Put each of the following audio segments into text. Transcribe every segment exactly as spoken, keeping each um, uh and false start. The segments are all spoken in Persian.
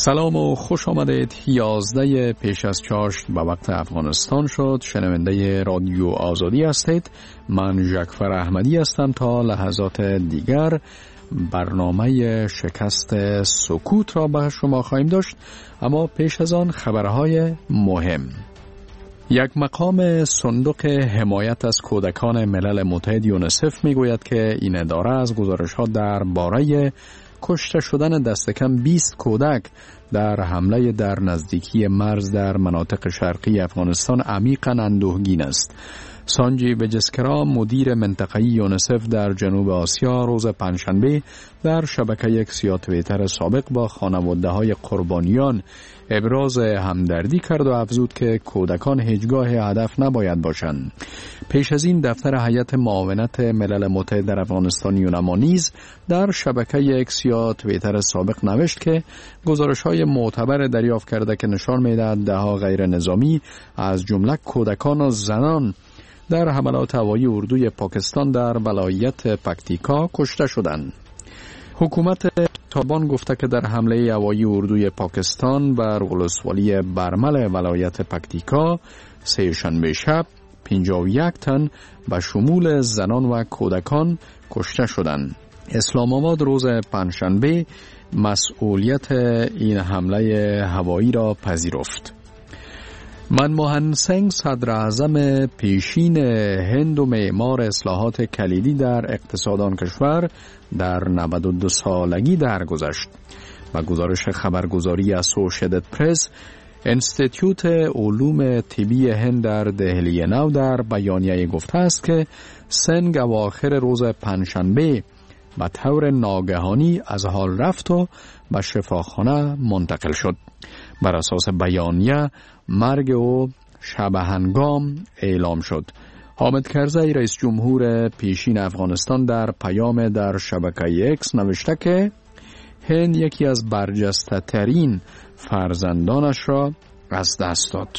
سلام و خوش آمدید. یازده پیش از چاشت به وقت افغانستان شد. شنونده رادیو آزادی هستید. من ژکفر احمدی هستم. تا لحظات دیگر برنامه شکست سکوت را به شما خواهیم داشت، اما پیش از آن خبرهای مهم. یک مقام صندوق حمایت از کودکان ملل متحد یونیسف میگوید که این اداره از گزارش‌ها درباره کشته شدن دست کم بیست کودک در حمله در نزدیکی مرز در مناطق شرقی افغانستان عمیقاً اندوهگین است. سانجی بجسکرا، مدیر منطقه‌ای یونیسف در جنوب آسیا، روز پنجشنبه در شبکه یک توییتر سابق با خانواده‌های قربانیان ابراز همدردی کرد و افزود که کودکان هیچگاه هدف نباید باشند. پیش از این دفتر هیئت معاونت ملل متحد در افغانستان یونما نیز در شبکه یک توییتر سابق نوشت که گزارش‌های معتبر دریافت کرده که نشان می‌دهد ده‌ها غیر نظامی از جمله کودکان و زنان در حملات هوایی اردوی پاکستان در ولایت پکتیکا کشته شدند. حکومت طالبان گفته که در حمله هوایی اردوی پاکستان بر ولسوالی برمل ولایت پکتیکا سه شنبه شب پنجاه و یک تن به شمول زنان و کودکان کشته شدند. اسلام آباد روز پنجشنبه مسئولیت این حمله هوایی را پذیرفت. منموهن سنگ صدر اعظم پیشین هند و معمار اصلاحات کلیدی در اقتصاد آن کشور در نود و دو سالگی درگذشت. و گزارش خبرگزاری اسوشییتد پرس، انستیتیوت علوم طبی هند در دهلی نو در بیانیه گفته است که سنگ اواخر روز پنجشنبه به طور ناگهانی از حال رفت و به شفاخانه منتقل شد. بر اساس بیانیه مرگ او شب هنگام اعلام شد. حامد کرزی رئیس جمهور پیشین افغانستان در پیام در شبکه اکس نوشته که هند یکی از برجسته ترین فرزندانش را از دست داد.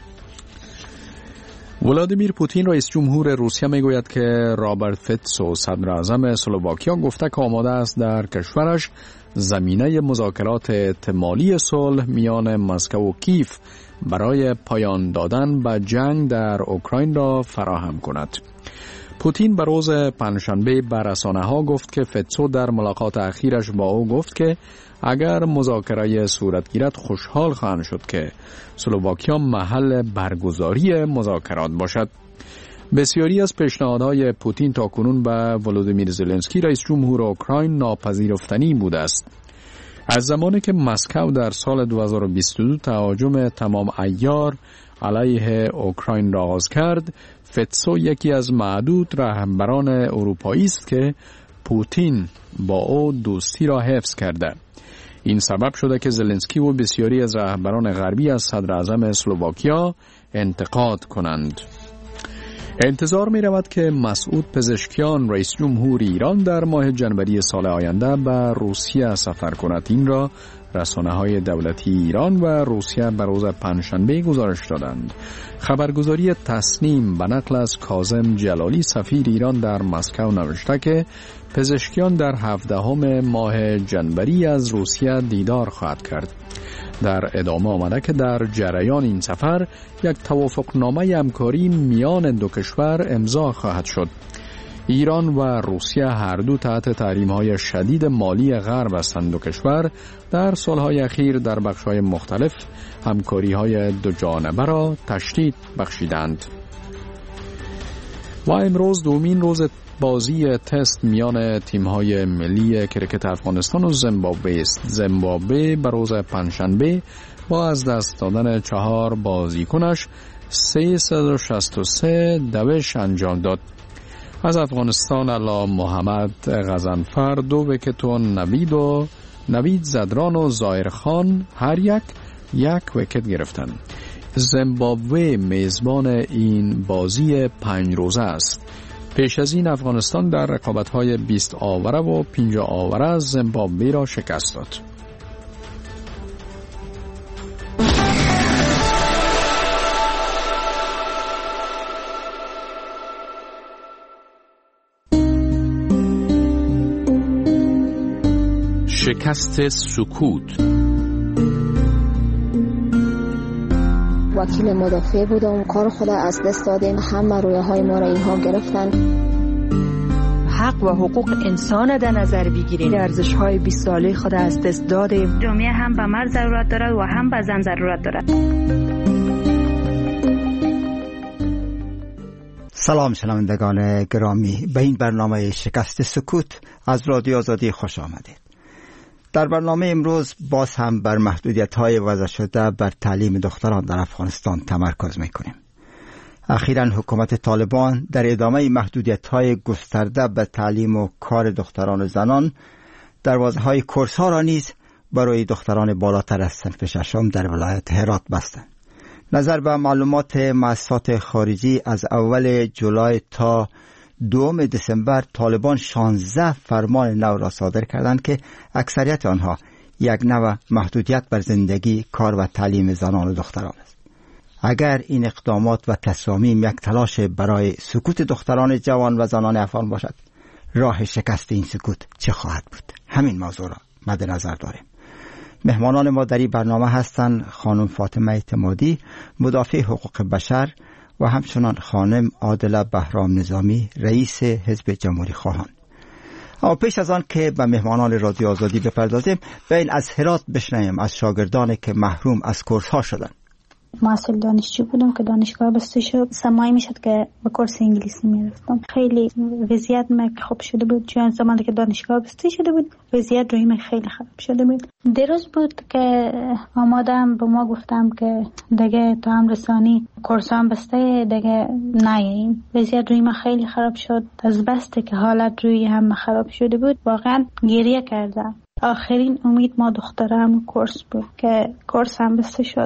ولادیمیر پوتین رئیس جمهور روسیه میگوید که رابرت فیتسو صدر اعظم اسلواکیا گفته که آماده است در کشورش زمینه مذاکرات احتمالی صلح میان مسکو و کیف برای پایان دادن به جنگ در اوکراین را فراهم کند. پوتین به روز پنجشنبه به رسانه‌ها گفت که فیتسو در ملاقات اخیرش با او گفت که اگر مذاکره صورت گیرد خوشحال خواهند شد که اسلواکیا محل برگزاری مذاکرات باشد. بسیاری از پیشنهادهای پوتین تاکنون به ولودیمیر زلنسکی رئیس جمهور اوکراین ناپذیرفتنی بوده است. از زمانی که مسکو در سال دو هزار و بیست و دو تهاجم تمام عیار علیه اوکراین را آغاز کرد، فیتسو یکی از معدود رهبران اروپایی است که پوتین با او دوستی را حفظ کرده. این سبب شده که زلنسکی و بسیاری از رهبران غربی از صدر اعظم اسلواکیا انتقاد کنند. انتظار می رود که مسعود پزشکیان رئیس جمهور ایران در ماه جنوری سال آینده به روسیه سفر کند. این را رسانه‌های دولتی ایران و روسیه به روز پنجشنبه گزارش دادند. خبرگزاری تصنیم به نقل از کاظم جلالی سفیر ایران در مسکو نوشته که پزشکیان در هفدهم ماه جنوری از روسیه دیدار خواهد کرد. در ادامه آمده که در جریان این سفر یک توافقنامه همکاری میان دو کشور امضا خواهد شد. ایران و روسیه هر دو تحت تحریم‌های شدید مالی غرب هستند. دو کشور در سالهای اخیر در بخش‌های مختلف همکاری‌های دو جانبه را تشدید بخشیدند. و امروز دومین روز بازی تست میان تیم‌های ملی کرکت افغانستان و زیمبابوه است. زیمبابوه به روز پنجشنبه با از دست دادن چهار بازیکنش سیصد و شصت و سه دوش انجام داد. از افغانستان علا محمد غضنفر دو ویکت و نوید و نوید زدران و ظاهر خان هر یک یک ویکت گرفتند. زیمبابوه میزبان این بازی پنج روزه است. پیش از این افغانستان در رقابت‌های بیست آوره و پنجاه آوره از زیمبابوه را شکست داد. شکست سکوت. وکیل مدافع بودم. کار خود از دست دادیم، همه رویاهای ما را اینها گرفتن. حق و حقوق انسان در نظر بگیریم. ارزش‌های بیست ساله خود از دست دادیم. جامعه هم به مرد ضرورت دارد و هم به زن ضرورت دارد. سلام شنوندگان گرامی، به این برنامه شکست سکوت از رادیو آزادی خوش آمدید. در برنامه امروز باز هم بر محدودیت‌های وضع شده بر تعلیم دختران در افغانستان تمرکز می‌کنیم. اخیراً حکومت طالبان در ادامه محدودیت‌های گسترده به تعلیم و کار دختران و زنان دروازه‌های کورس‌ها را نیز برای دختران بالاتر از صنف ششم در ولایت هرات بستند. نظر به معلومات مؤسسات خارجی از اول جولای تا دوم دسامبر طالبان شانزده فرمان نو را صادر کردند که اکثریت آنها یک نوع محدودیت بر زندگی، کار و تعلیم زنان و دختران است. اگر این اقدامات و تصامیم یک تلاش برای سکوت دختران جوان و زنان افغان باشد، راه شکست این سکوت چه خواهد بود؟ همین موضوع را مد نظر داریم. مهمانان ما در این برنامه هستند خانم فاطمه اعتمادی، مدافع حقوق بشر، و همچنان خانم عادله بهرام نظامی، رئیس حزب جمهوری خواهان. اما پیش از آن که به مهمانان رادیو آزادی بپردازیم، بین از هرات بشنویم از شاگردانی که محروم از کورس ها شدند. ما اصل دانشجو بودم که دانشگاه بسته شد. سمایی میشد که به کورس انگلیسی میرفتم. خیلی وضعیت من خوب شده بود، چون زمانی که دانشگاه بسته شده بود وضعیت روی من خیلی خراب شده بود. دیروز بود که آمادم به ما گفتم که دیگه تو هم رسانی کورس هم بسته، دیگه نیاییم. وضعیت روی من خیلی خراب شد. از بسته که حالت روی هم خراب شده بود واقعا گریه کردم. آخرین امید ما دخترم کورس بود که کورس هم بسته شد.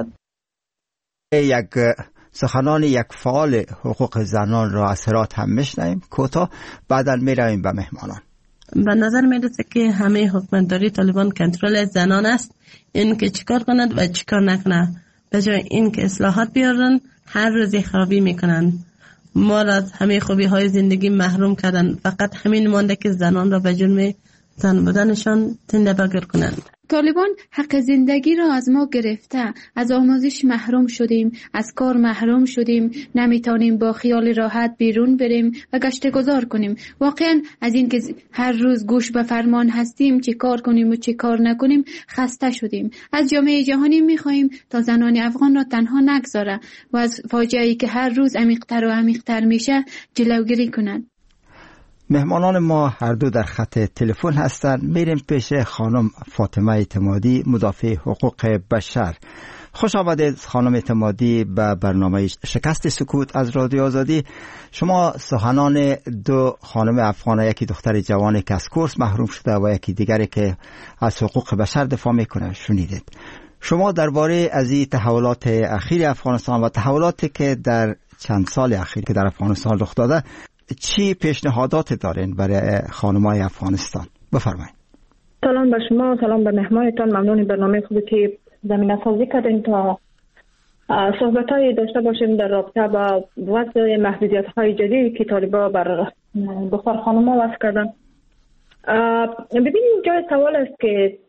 یک سخنان یک فعال حقوق زنان را از هرات هم میشنویم کوتاه، بعدا میرویم به مهمانان. به نظر میرسه که همه حکومتداری طالبان کنترل زنان است، این که چیکار کند و چیکار نکنه. به جای این که اصلاحات بیارن هر روز خرابی میکنن. ما را از همه خوبی های زندگی محروم کردن. فقط همین مانده که زنان را به جرم زن بودنشان زنده بگر کنند. طالبان حق زندگی را از ما گرفته، از آموزش محروم شدیم، از کار محروم شدیم، نمیتونیم با خیال راحت بیرون بریم و گشت گذار کنیم. واقعا از این که هر روز گوش به فرمان هستیم چه کار کنیم و چه کار نکنیم خسته شدیم. از جامعه جهانی میخواهیم تا زنان افغان را تنها نگذاره و از فاجعه‌ای که هر روز عمیق‌تر و عمیق‌تر میشه جلوگیری کنند. مهمانان ما هر دو در خط تلفن هستند. میریم پیش خانم فاطمه اعتمادی، مدافع حقوق بشر. خوش آمدید خانم اعتمادی به برنامه شکست سکوت از رادیو آزادی. شما سخنان دو خانم افغان، یکی دختر جوانی که از کورس محروم شده و یکی دیگری که از حقوق بشر دفاع میکنه شنیدید. شما درباره از این تحولات اخیر افغانستان و تحولاتی که در چند سال اخیر که در افغانستان رخ داده چی پیشنهادات دارین برای خانمای افغانستان؟ بفرمایید. سلام به شما، سلام به مهمانتان. ممنون برنامه خوبی که زمینه سازی کردین تا صحبت‌های داشته باشیم در رابطه با وضع محدودیت‌های جدیدی که طالبان بر دختر خانم‌ها وضع کردن. ببینید جای سوال است که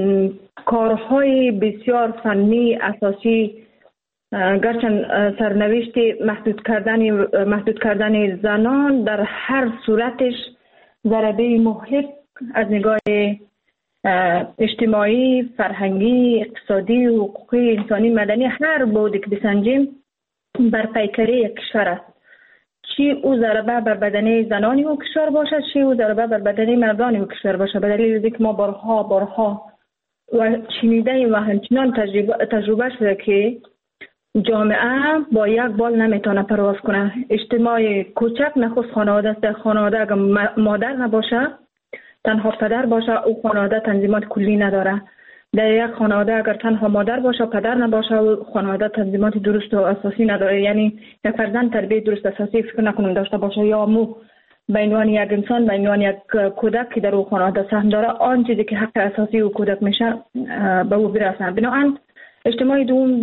کارهای بسیار فنی اساسی گرچند سرنوشت محدود کردن محدود کردن زنان در هر صورتش ضربه محیط از نگاه اجتماعی، فرهنگی، اقتصادی و حقوقی انسانی مدنی هر بودی که بسنجیم بر پیکره یک کشور است. چی او ضربه بر بدنه زنانی و کشور باشد، چی او ضربه بر بدنه مردانی و کشور باشد. به دلیل اینکه ما بارها بارها و شنیده و همچنان تجربه تجربه شده که جامعه با یک بال نمیتونه پرواز کنه. اجتماع کوچک نخست خانواده است. در خانواده اگر مادر نباشه، تنها پدر باشه، او خانواده تنظیمات کلی نداره. در یک خانواده اگر تنها مادر باشه، پدر نباشه، او خانواده تنظیمات درست و اساسی نداره. یعنی یک فرزند تربیت درست اساسی فکر نکنم داشته باشه، یا مو به عنوان یک انسان، به عنوان یک کودک که در او خانواده سهم داره، آن چیزی که حق اساسی او کودک میشه به او برسه. بنابراین اجتماع دوم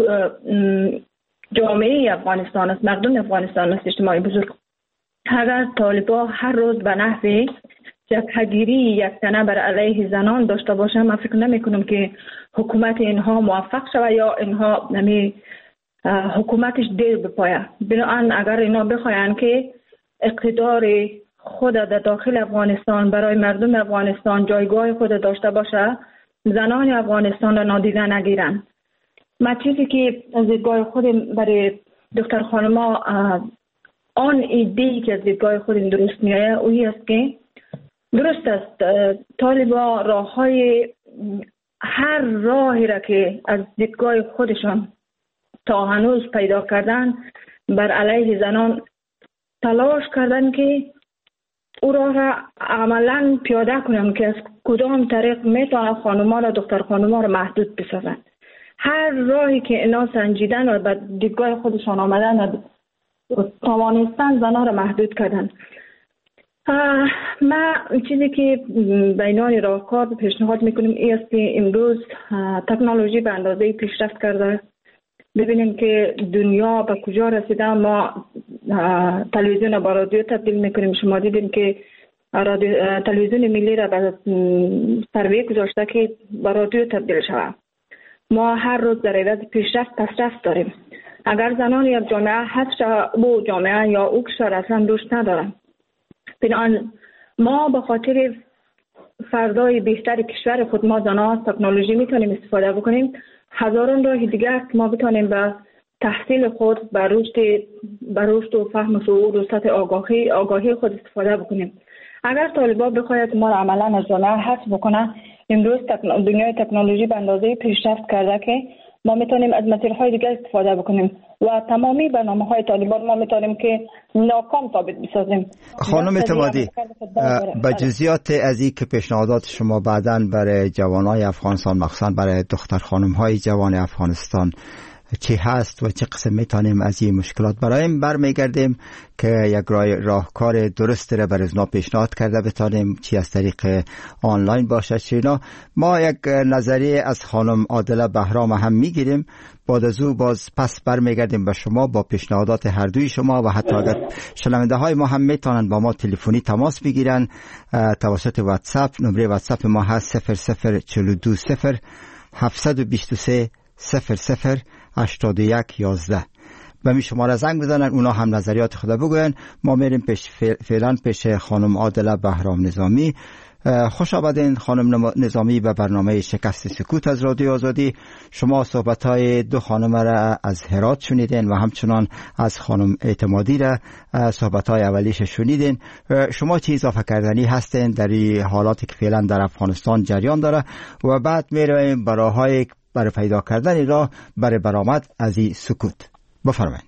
جامعه افغانستان است، مردم افغانستان است، اجتماع بزرگ. اگر طالبان هر روز به نحو جبهه‌گیری یک تنه بر علیه زنان داشته باشه، من فکر نمی کنم که حکومت اینها موفق شود یا اینها نمی حکومتش دیر بپایه. بنابراین اگر اینا بخواین که اقتدار خود در داخل افغانستان برای مردم افغانستان جایگاه خود داشته باشه، زنان افغانستان را نادیده نگیرن. ما چیزی که از دیدگاه خود برای دختر خانما آن ایده‌ای که از دیدگاه خود درست میایه اویی است که درست است طالبا راه های هر راهی را که از دیدگاه خودشان تا هنوز پیدا کردن بر علیه زنان تلاش کردن که او راه را عملا پیاده کنن که از کدام طریق میتونه خانوما را دختر خانوما را محدود بسازن. هر راهی که اینا سنجیدن و به دیدگاه خودشان آمدن توانستن زنان را محدود کردن. ما چیزی که بینان راهکار پیشنهاد میکنیم این است که امروز تکنولوژی به اندازه پیشرفت کرده. ببینیم که دنیا به کجا رسیده. ما تلویزیون با رادیو تبدیل میکنیم. شما دیدیم که تلویزیون ملی را به سروی گذاشته که با رادیو تبدیل شود. ما هر روز در عوض پیشرفت پسرفت داریم. اگر زنان یک جامعه حذف شود او جامعه یا او کشور اصلا دوست ندارن. بنابراین ما به خاطر فردای بهتر کشور خود ما زنان تکنولوژی میتونیم استفاده بکنیم. هزاران راه دیگر که ما بتونیم به تحصیل خود به رشد به رشد و فهم و شعور و سطح آگاهی آگاهی خود استفاده بکنیم. اگر طالبان بخواید ما را عملا از جامعه حذف بکنه، امروز تکن... دنیای تکنولوژی به اندازه پیشرفت کرده که ما میتونیم از مسیرهای دیگر استفاده بکنیم و تمامی برنامه‌های طالبان ما میتونیم که ناکام ثابت بسازیم. خانم اعتمادی، به جزئیات از این که پیشنهادات شما بعداً برای جوانای افغانستان مخصوصاً برای دختر خانم‌های جوان افغانستان چی هست و چه قسم میتونیم از این مشکلات برایم برمیگردیم که یک راه راهکار درست را بر ازنا پیشنهاد کرده بتانیم چی از طریق آنلاین باشه چی نه. ما یک نظریه از خانم عادله بهرام هم میگیریم، بعد از او باز پس برمیگردیم به شما با پیشنهادات هر دوی شما و حتی اگر شنونده های ما هم میتونن با ما تلفنی تماس بگیرن توسط واتساپ. نمره واتساپ ما هست صفر صفر چهل و دو صفر هفتصد و بیست و سه صفر صفر هشتاد و یک یازده. به می شماره زنگ بزنن، اونا هم نظریات خود بگوین. ما میریم پیش فعلا پیش خانم عادله بهرام نظامی. خوش آمدین خانم نظامی به برنامه شکست سکوت از رادیو آزادی. شما صحبت های دو خانم را از هرات شنیدین و همچنان از خانم اعتمادی را صحبت های اولیش شنیدین. شما چی اضافه کردنی هستین در این حالاتی که فعلا در افغانستان جریان داره و بعد میرویم برای های برای پیدا کردن راه برای برآمد از این سکوت. بفرمایید.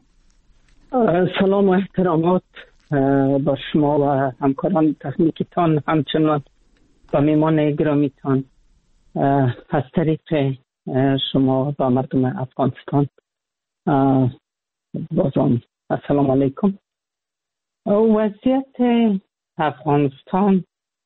سلام و احترامات با شما و همکاران تکنیکتان، همچنان با میمان گرامیتان. از طریق شما با مردم افغانستان بازم السلام علیکم. وضعیت افغانستان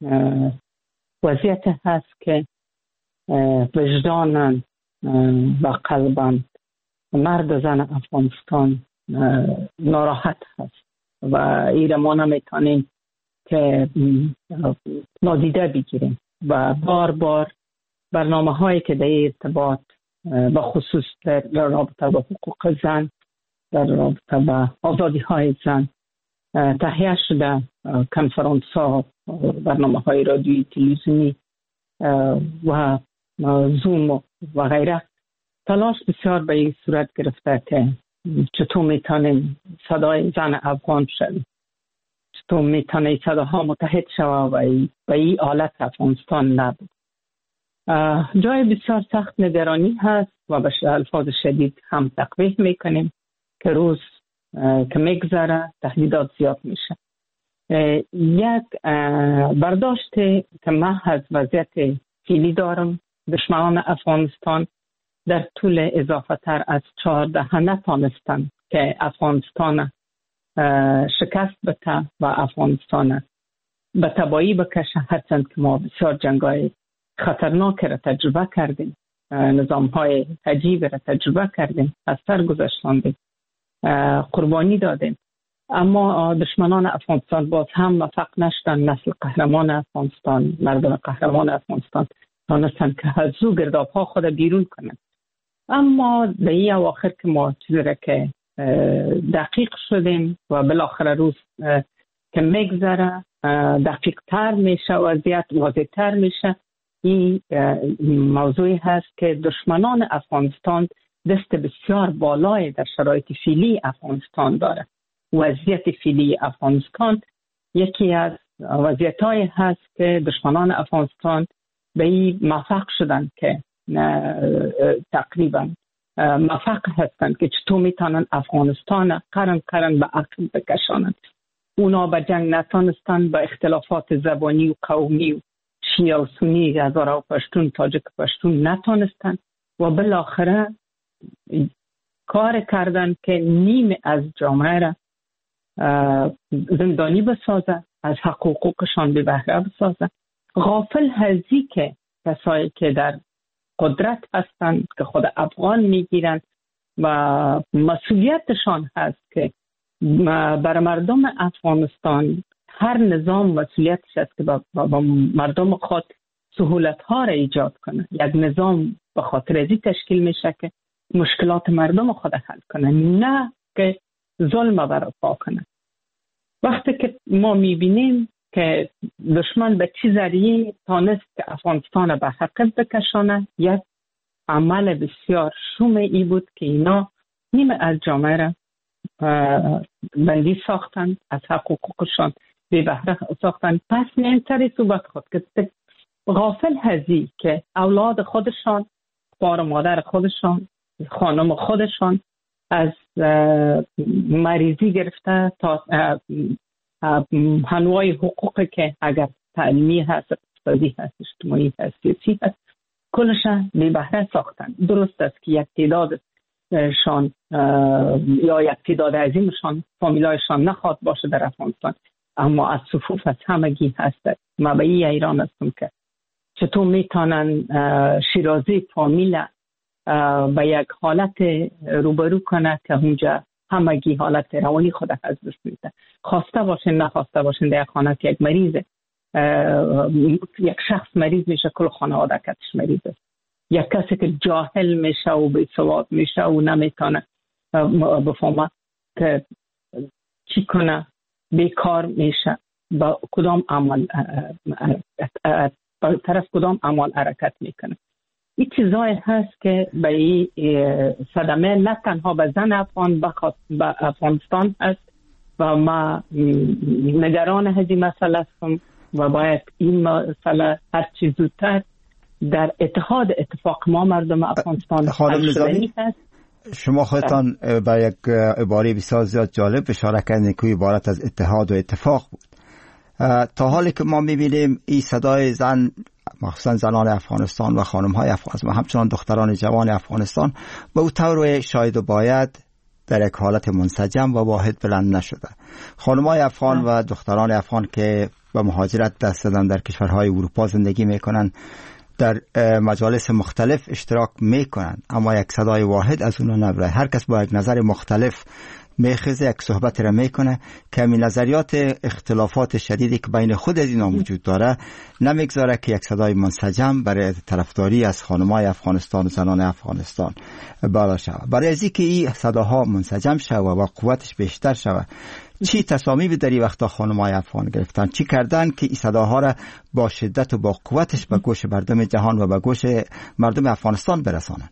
وضعیت هست که وجداناً و قلباً مرد و زن افغانستان ناراحت هست و این ما نمیتونیم که نادیده بگیریم و بار بار برنامه هایی که در ارتباط به خصوص در رابطه با حقوق زن، در رابطه با آزادی های زن تهیه شده، کنفرانس ها، برنامه های رادیویی، تلویزیونی و زوم و غیره، تلاش بسیار به این صورت گرفته که چطور میتونیم صدای زن افغان شویم، چطور میتونه صداها متحد شود و به این حالت افغانستان نبود. جای بسیار سخت نگرانی هست و به الفاظ شدید هم تقبیح میکنیم که روز که میگذره تهدیدات زیاد میشه. یک برداشت که من از وضعیت فعلی دارم، دشمنان افغانستان در طول اضافه تر از چهارده نتانستند که افغانستان شکست بده و افغانستان به تبایی بکشه، هرچند که ما بسیار جنگای خطرناک را تجربه کردیم، نظام های عجیب را تجربه کردیم، از سر گذشتاندیم، قربانی دادیم، اما دشمنان افغانستان باز هم موفق نشدن نسل قهرمان افغانستان، مردم قهرمان افغانستان تانستن که از او گرداب ها خود بیرون کنند اما در این اواخر که ما چیزی که دقیق شدیم و بالاخره روز که میگذره دقیق تر میشه، وضعیت واضح تر میشه. این موضوعی هست که دشمنان افغانستان دست بسیار بالای در شرایط فعلی افغانستان داره. وضعیت فعلی افغانستان یکی از وضعیت‌هایی هست که دشمنان افغانستان به این موفق شدن که تقریبا موفق هستند که چطور میتونن افغانستان قرن قرن به عقب بکشانند. اونا به جنگ نتانستند، با اختلافات زبانی و قومی و شیعه و سنی، هزاره و پشتون، تاجک پشتون نتانستند و بالاخره کار کردن که نیم از جامعه را زندانی بسازه، از حقوقشان به بهره بسازه. غافل هزی که کسایی که در قدرت هستند که خود افغان میگیرند و مسئولیتشان هست که بر مردم افغانستان هر نظام مسئولیتش هست که با, با مردم خود سهولت ها را ایجاد کنه. یک نظام به خاطر ازی تشکیل میشه که مشکلات مردم خود حل کنه، نه که ظلم برپا کنه. وقتی که ما میبینیم که دشمن به چی ذریعه تانست که افغانستان به حقیقت بکشانه، یک عمل بسیار شوم ای بود که اینا نیمه از جامعه را بندی ساختن، از حقوقشان به بهره ساختن. پس میان سری صحبت خود که غافل هزی که اولاد خودشان، بار مادر خودشان، خانم خودشان از مریضی گرفته تا انواع حقوقی که اگر تعلیمی هست، اقتصادی هست، اجتماعی هست، سیاسی هست، کلشان به بهره ساختن. درست است که یک تعدادشان یا یک تعداد عظیمشان فامیلایشان نخواد باشه در افغانستان، اما از صفوف از همگی هست. ما به این ایران هستم که چطور میتونن شیرازی فامیل به یک حالت روبرو کنه که اونجا همگی حالت روانی خود از دست میده. خواسته باشین نخواسته باشین در یک خانه که یک مریض یک شخص مریض میشه، کل خانواده کتش مریض است. یک کسی که جاهل میشه و بی سواد میشه و نمیتونه بفهمه که چی کنه، بیکار میشه، با کدام عمل با طرف کدام عمل حرکت میکنه. این چیزایی هست که به این صدمه نه تنها به زن افغان به افغانستان هست و ما نگران هذه مسئله هستم و باید این مسئله هر چیز زودتر در اتحاد اتفاق ما مردم افغانستان حل شدنی هست. شما خودتان با یک عباره بسیار زیاد جالب اشاره کردین که عبارت از اتحاد و اتفاق بود. تا حالی که ما میبینیم این صدای زن، مخصوصا زنان افغانستان و خانم‌های افغانستان و همچنان دختران جوان افغانستان به او طور شاید و باید در یک حالت منسجم و واحد بلند نشده. خانم‌های افغان و دختران افغان که به مهاجرت دست دادن در کشورهای اروپا زندگی میکنن، در مجالس مختلف اشتراک میکنن، اما یک صدای واحد از اونها نبره. هر کس با یک نظر مختلف میخزه، یک صحبت را میکنه که همین نظریات اختلافات شدیدی که بین خود از اینا وجود داره نمیگذاره که یک صدای منسجم برای طرفداری از خانم‌های افغانستان و زنان افغانستان بالا شود. برای از اینکه این صداها منسجم شود و قوتش بیشتر شود، چی تصامیمی در این وقتا خانم‌های افغان گرفتن؟ چی کردن که این صداها را با شدت و با قوتش به گوش مردم جهان و به گوش مردم افغانستان برسانن؟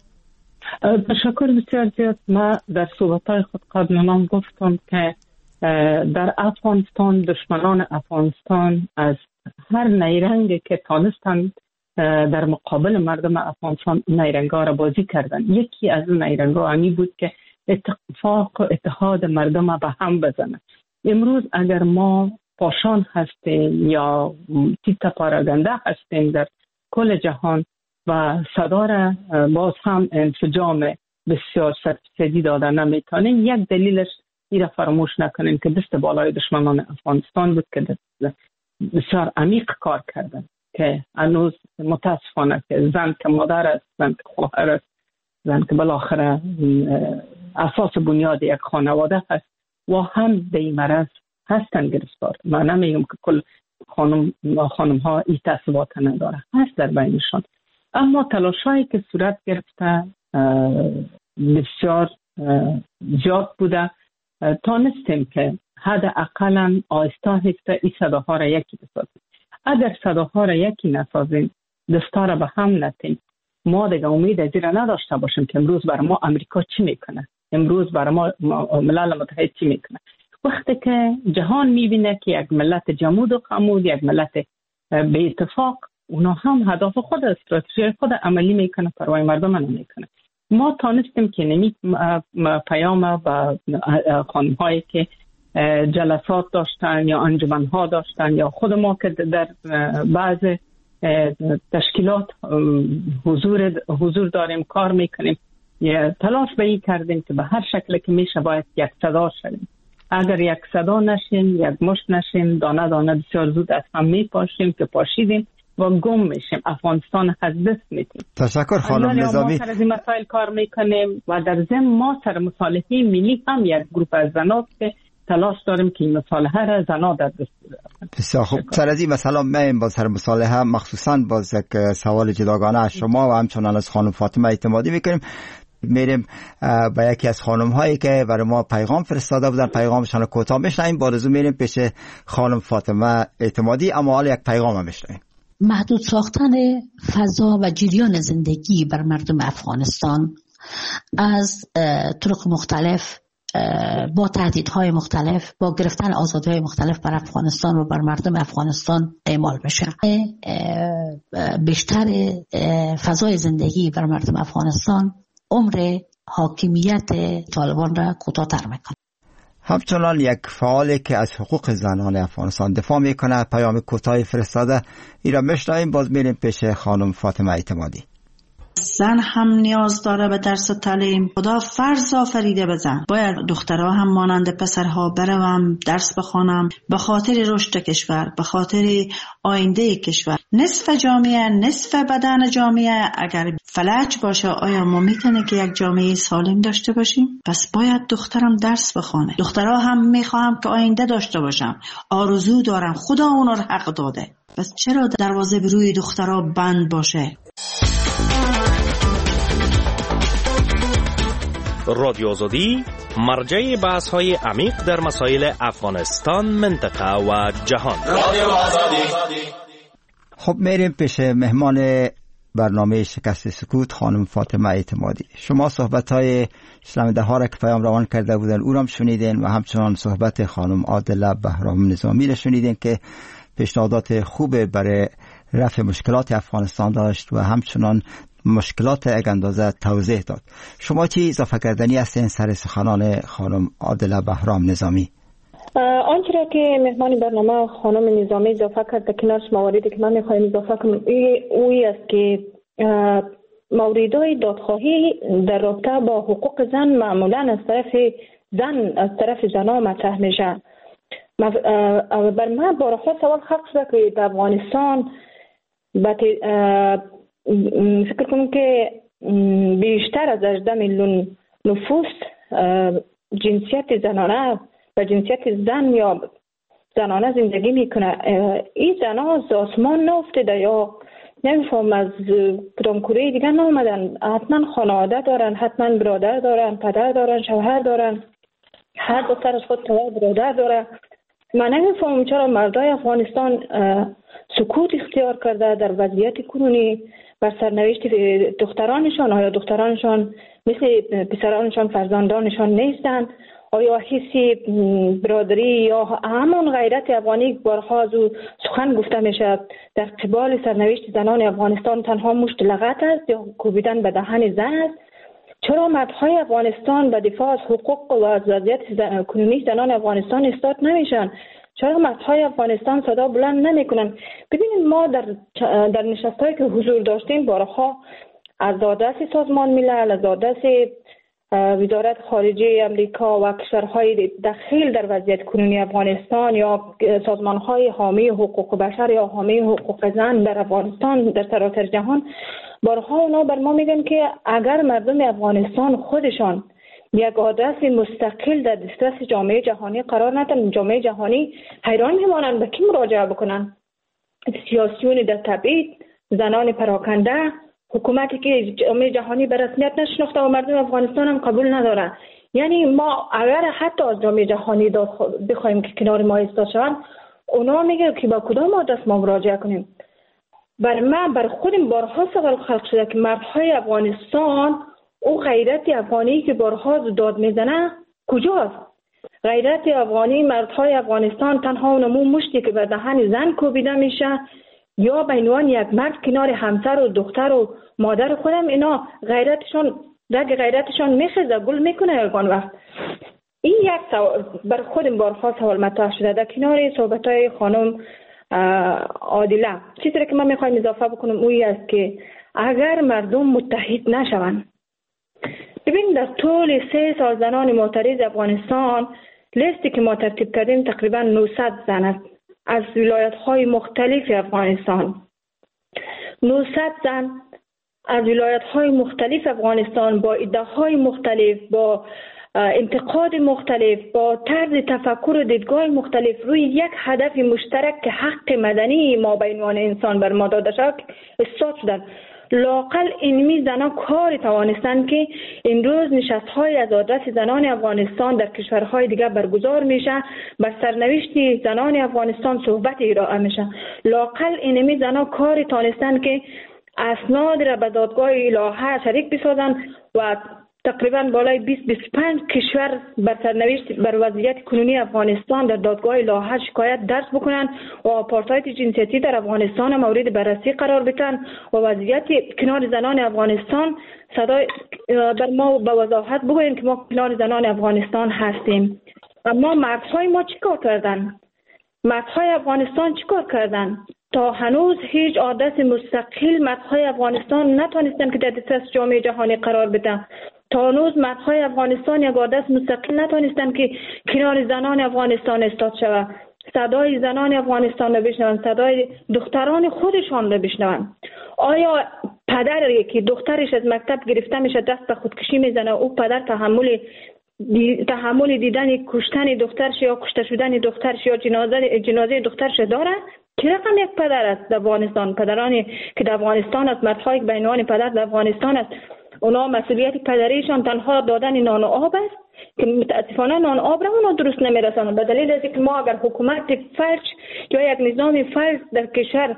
تشکر بسیار زیاد. ما در صحبت‌های خود قبلا گفتم که در افغانستان دشمنان افغانستان از هر نیرنگی که تانستند در مقابل مردم افغانستان نیرنگ‌ها را بازی کردن. یکی از اون نیرنگ‌ها همی بود که اتفاق و اتحاد مردم به هم بزنه. امروز اگر ما پاشان هستیم یا تیتا پاراگنده هستیم در کل جهان و صدا را باز هم انسجام بسیار سرپسدی داده نمیتونیم، یک دلیلش این را فراموش نکنیم که دست بالای دشمنان افغانستان بود که بسیار عمیق کار کردن، که هنوز متاسفانه که زن که مادر است، زن که خواهر است، زن که بالاخره اساس بنیاد یک خانواده هست و هم به این مرض هستن گرفتار. من نمیگم که کل خانم خانم ها این تصویبات نداره، هست در بینشان، اما تلاشایی که صورت گرفته بسیار زیاد بوده. تانستیم که حداقل آهسته آهسته این صداها را یکی بسازیم. اگر صداها را یکی نسازیم، دستا را به هم نتیم، ما دیگه امید از این نداشته باشیم که امروز برای ما امریکا چی میکنه، امروز برای ما ملل متحد چی میکنه. وقتی که جهان میبینه که یک ملت جمود و خمود، یک ملت به اتفاق، اونا هم هدف خود، استراتژی خود عملی میکنه، پروای مردم نمیکنه. ما تانستیم که نمی پیام با خانم هایی که جلسات داشتن یا انجمن ها داشتن یا خود ما که در بعض تشکیلات حضور حضور داریم، کار میکنیم، یا تلاش به این کردیم که به هر شکل که میشه باید یک صدا شدیم. اگر یک صدا نشیم، یک مشت نشیم، دانه دانه بسیار زود از هم میپاشیم که پاشیدیم و گم میشیم، افغانستان از دست میدیم. تشکر خانم نظامی. ما سر از این مسائل کار میکنیم و در ضمن ما سر مصالحه ملی هم یک گروه از زنات که تلاش داریم که این مصالحه را زنا در دست بگیرن. بسیار خوب. سر از این مسئله من با سر مصالحه مخصوصا باز یک سوال جداگانه از شما و همچنان از خانم فاطمه اعتمادی میکنیم. میریم با یکی از خانم هایی که برای ما پیغام فرستاده بودن، پیغامشان کوتاه میشنویم، بعد از اون میریم پیش خانم فاطمه اعتمادی، اما حالا یک پیغام هم میشنویم. محدود ساختن فضا و جریان زندگی بر مردم افغانستان از طرق مختلف، با تهدیدهای مختلف، با گرفتن آزادی‌های مختلف بر افغانستان و بر مردم افغانستان اعمال بشه. بیشتر فضای زندگی بر مردم افغانستان عمر حاکمیت طالبان را کوتاه‌تر میکنه. همچنان یک فعالی که از حقوق زنان افغانستان دفاع میکنه پیام کوتاهی فرستاده، این را میشنویم. باز میریم پیش خانم فاطمه اعتمادی. زن هم نیاز داره به درس و تعلیم. خدا فرض آفریده به زن. باید دخترها هم مانند پسرها بروم درس بخوانم، به خاطر رشد کشور، به خاطر آینده کشور. نصف جامعه، نصف بدن جامعه اگر فلج باشه، آیا ما میتونه که یک جامعه سالم داشته باشیم؟ پس باید دخترم درس بخونه. دخترها هم میخوام که آینده داشته باشم، آرزو دارم، خدا اونا رو حق داده. پس چرا دروازه به روی دخترها بند باشه؟ رادیو آزادی مرجع بحث های عمیق در مسائل افغانستان، منطقه و جهان. رادیو آزادی. خب میریم پیش مهمان برنامه شکست سکوت خانم فاطمه اعتمادی. شما صحبت های شنونده ها را که پیام روان کرده بودن او را شنیدین و همچنان صحبت خانم عادله بهرام نظامی را شنیدین که پیشنهادات خوب برای رفع مشکلات افغانستان داشت و همچنان مشکلات یک اندازه توضیح داد. شما چی اضافه کردنی هستین سر سخنان خانم عادله بهرام نظامی؟ آنچه را که مهمان برنامه خانم نظامی اضافه کرده کنارش مواردی که من میخوایم اضافه کنم اوی است که موردهای دادخواهی در رابطه با حقوق زن معمولا از طرف زن از طرف زنها مطرح میشه. بر من بارها سوال خلق شده که در افغانستان فکر کنم که بیشتر از هجده میلیون نفوس جنسیت زنانه و جنسیت زن یا زنانه زندگی میکنه. این زنها از آسمان نافتیده یا نمیفهم از کدام کره دیگه نامدن. حتما خانواده دارن، حتما برادر دارن، پدر دارن، شوهر دارن، هر دختر از خود پدر برادر داره. من نمیفهم چرا مردای افغانستان سکوت اختیار کرده در وضعیت کنونی بر سرنوشت دخترانشان. آیا دخترانشان مثل پسرانشان فرزندانشان نیستند؟ آیا حسی برادری یا همان غیرت افغانی بارها از او سخن گفته میشه در قبال سرنوشت زنان افغانستان تنها مشت لغت است یا کوبیدن به دهن زن است؟ چرا مردهای افغانستان به دفاع از حقوق و از وضعیت کنونی زنان افغانستان ایستاد نمیشن؟ چرا مردهای افغانستان صدا بلند نمیکنن؟ ببینید ما در در نشستایی که حضور داشتیم بارها از دادرس سازمان ملل، از دادرس وزارت خارجه امریکا و کشورهای دخیل در وضعیت کنونی افغانستان یا سازمانهای حامی حقوق بشر یا حامی حقوق زن در افغانستان در سراسر جهان بارها اونا بر ما میگن که اگر مردم افغانستان خودشان یک آدرس مستقل در دسترس جامعه جهانی قرار ندن، جامعه جهانی حیران میمانند به کی مراجعه بکنن؟ سیاسیون در تبعید، زنان پراکنده، حکومتی که جامعه جهانی به رسمیت نشناخته و مردم افغانستان هم قبول نداره. یعنی ما اگر حتی از جامعه جهانی بخوایم که کنار ما ایستاد شوند، اونا میگه که با کدام آدرس ما مراجعه کنیم. بر من بر خودم بارها سوال خلق شده که مردهای افغانستان، او غیرت افغانی که بارها داد میزنه کجاست؟ غیرت افغانی، مردهای افغانستان تنها نمو مشتی که به دهن زن کوبیده میشه یا به عنوان یک مرد کنار همسر و دختر و مادر خودم، اینا غیرتشون رگ غیرتشان میخزه، گل میکنه یگان وقت. این یک سوال بر خودم بارها سوال مطرح شده در کنار صحبت‌های خانم عادله. چیزی که من میخوایم اضافه بکنم اوی است که اگر مردم متحد نشوند، ببین در طول سه سال زنان معترض افغانستان لیستی که ما ترتیب کردیم تقریبا نهصد زن است از ولایت‌های مختلف افغانستان. نهصد زن از ولایت‌های مختلف افغانستان با ایده‌های مختلف، با انتقاد مختلف، با طرز تفکر و دیدگاه مختلف روی یک هدف مشترک که حق مدنی ما به عنوان انسان بر ما داده شد استاد شدند. لاقل اینمی زنان کاری توانستند که امروز نشست‌های از آدرس زنان افغانستان در کشورهای دیگر برگزار میشه، بر سرنوشت زنان افغانستان صحبت ارائه میشه. لاقل اینمی زنان کاری توانستند که اسناد را به دادگاه الهه شریک بسازند و تقریبا بالای بیست بیست و پنج کشور بر سرنوشت بر وضعیت کنونی افغانستان در دادگاه الهه شکایت درج بکنند و آپارتاید جنسیتی در افغانستان مورد بررسی قرار بدن و وضعیت کنار زنان افغانستان صدای بر ما به وضاحت بگویند که ما کنار زنان افغانستان هستیم. اما مردهای ما چیکار کردن؟ مردهای افغانستان چیکار کردن؟ تا هنوز هیچ آدرس مستقل مردهای افغانستان نتونستن که در دست جامعه جهانی قرار بدن. تا هنوز مردهای افغانستان یک آدرس مستقل نتونستن که کنار زنان افغانستان استاد شود، صدای زنان افغانستان را بشنوند، صدای دختران خودشان را بشنوند. آیا پدری که دخترش از مکتب گرفته میشه دست به خودکشی میزنه، او پدر تحمل دی... تحمل دیدن کشتن دخترش یا کشته شدن دخترش یا جنازه جنازه دخترش داره؟ چه رقم یک پدر است در افغانستان؟ پدرانی که در افغانستان است، مردهایی که به عنوان پدر در افغانستان است، اونا مسئولیت پدریشان تنها دادن نان و آب است که متاسفانه نان آب را اونا درست نمیرسانند. به دلیل اینکه ما اگر حکومت فلج یا یک نظام فلج در کشور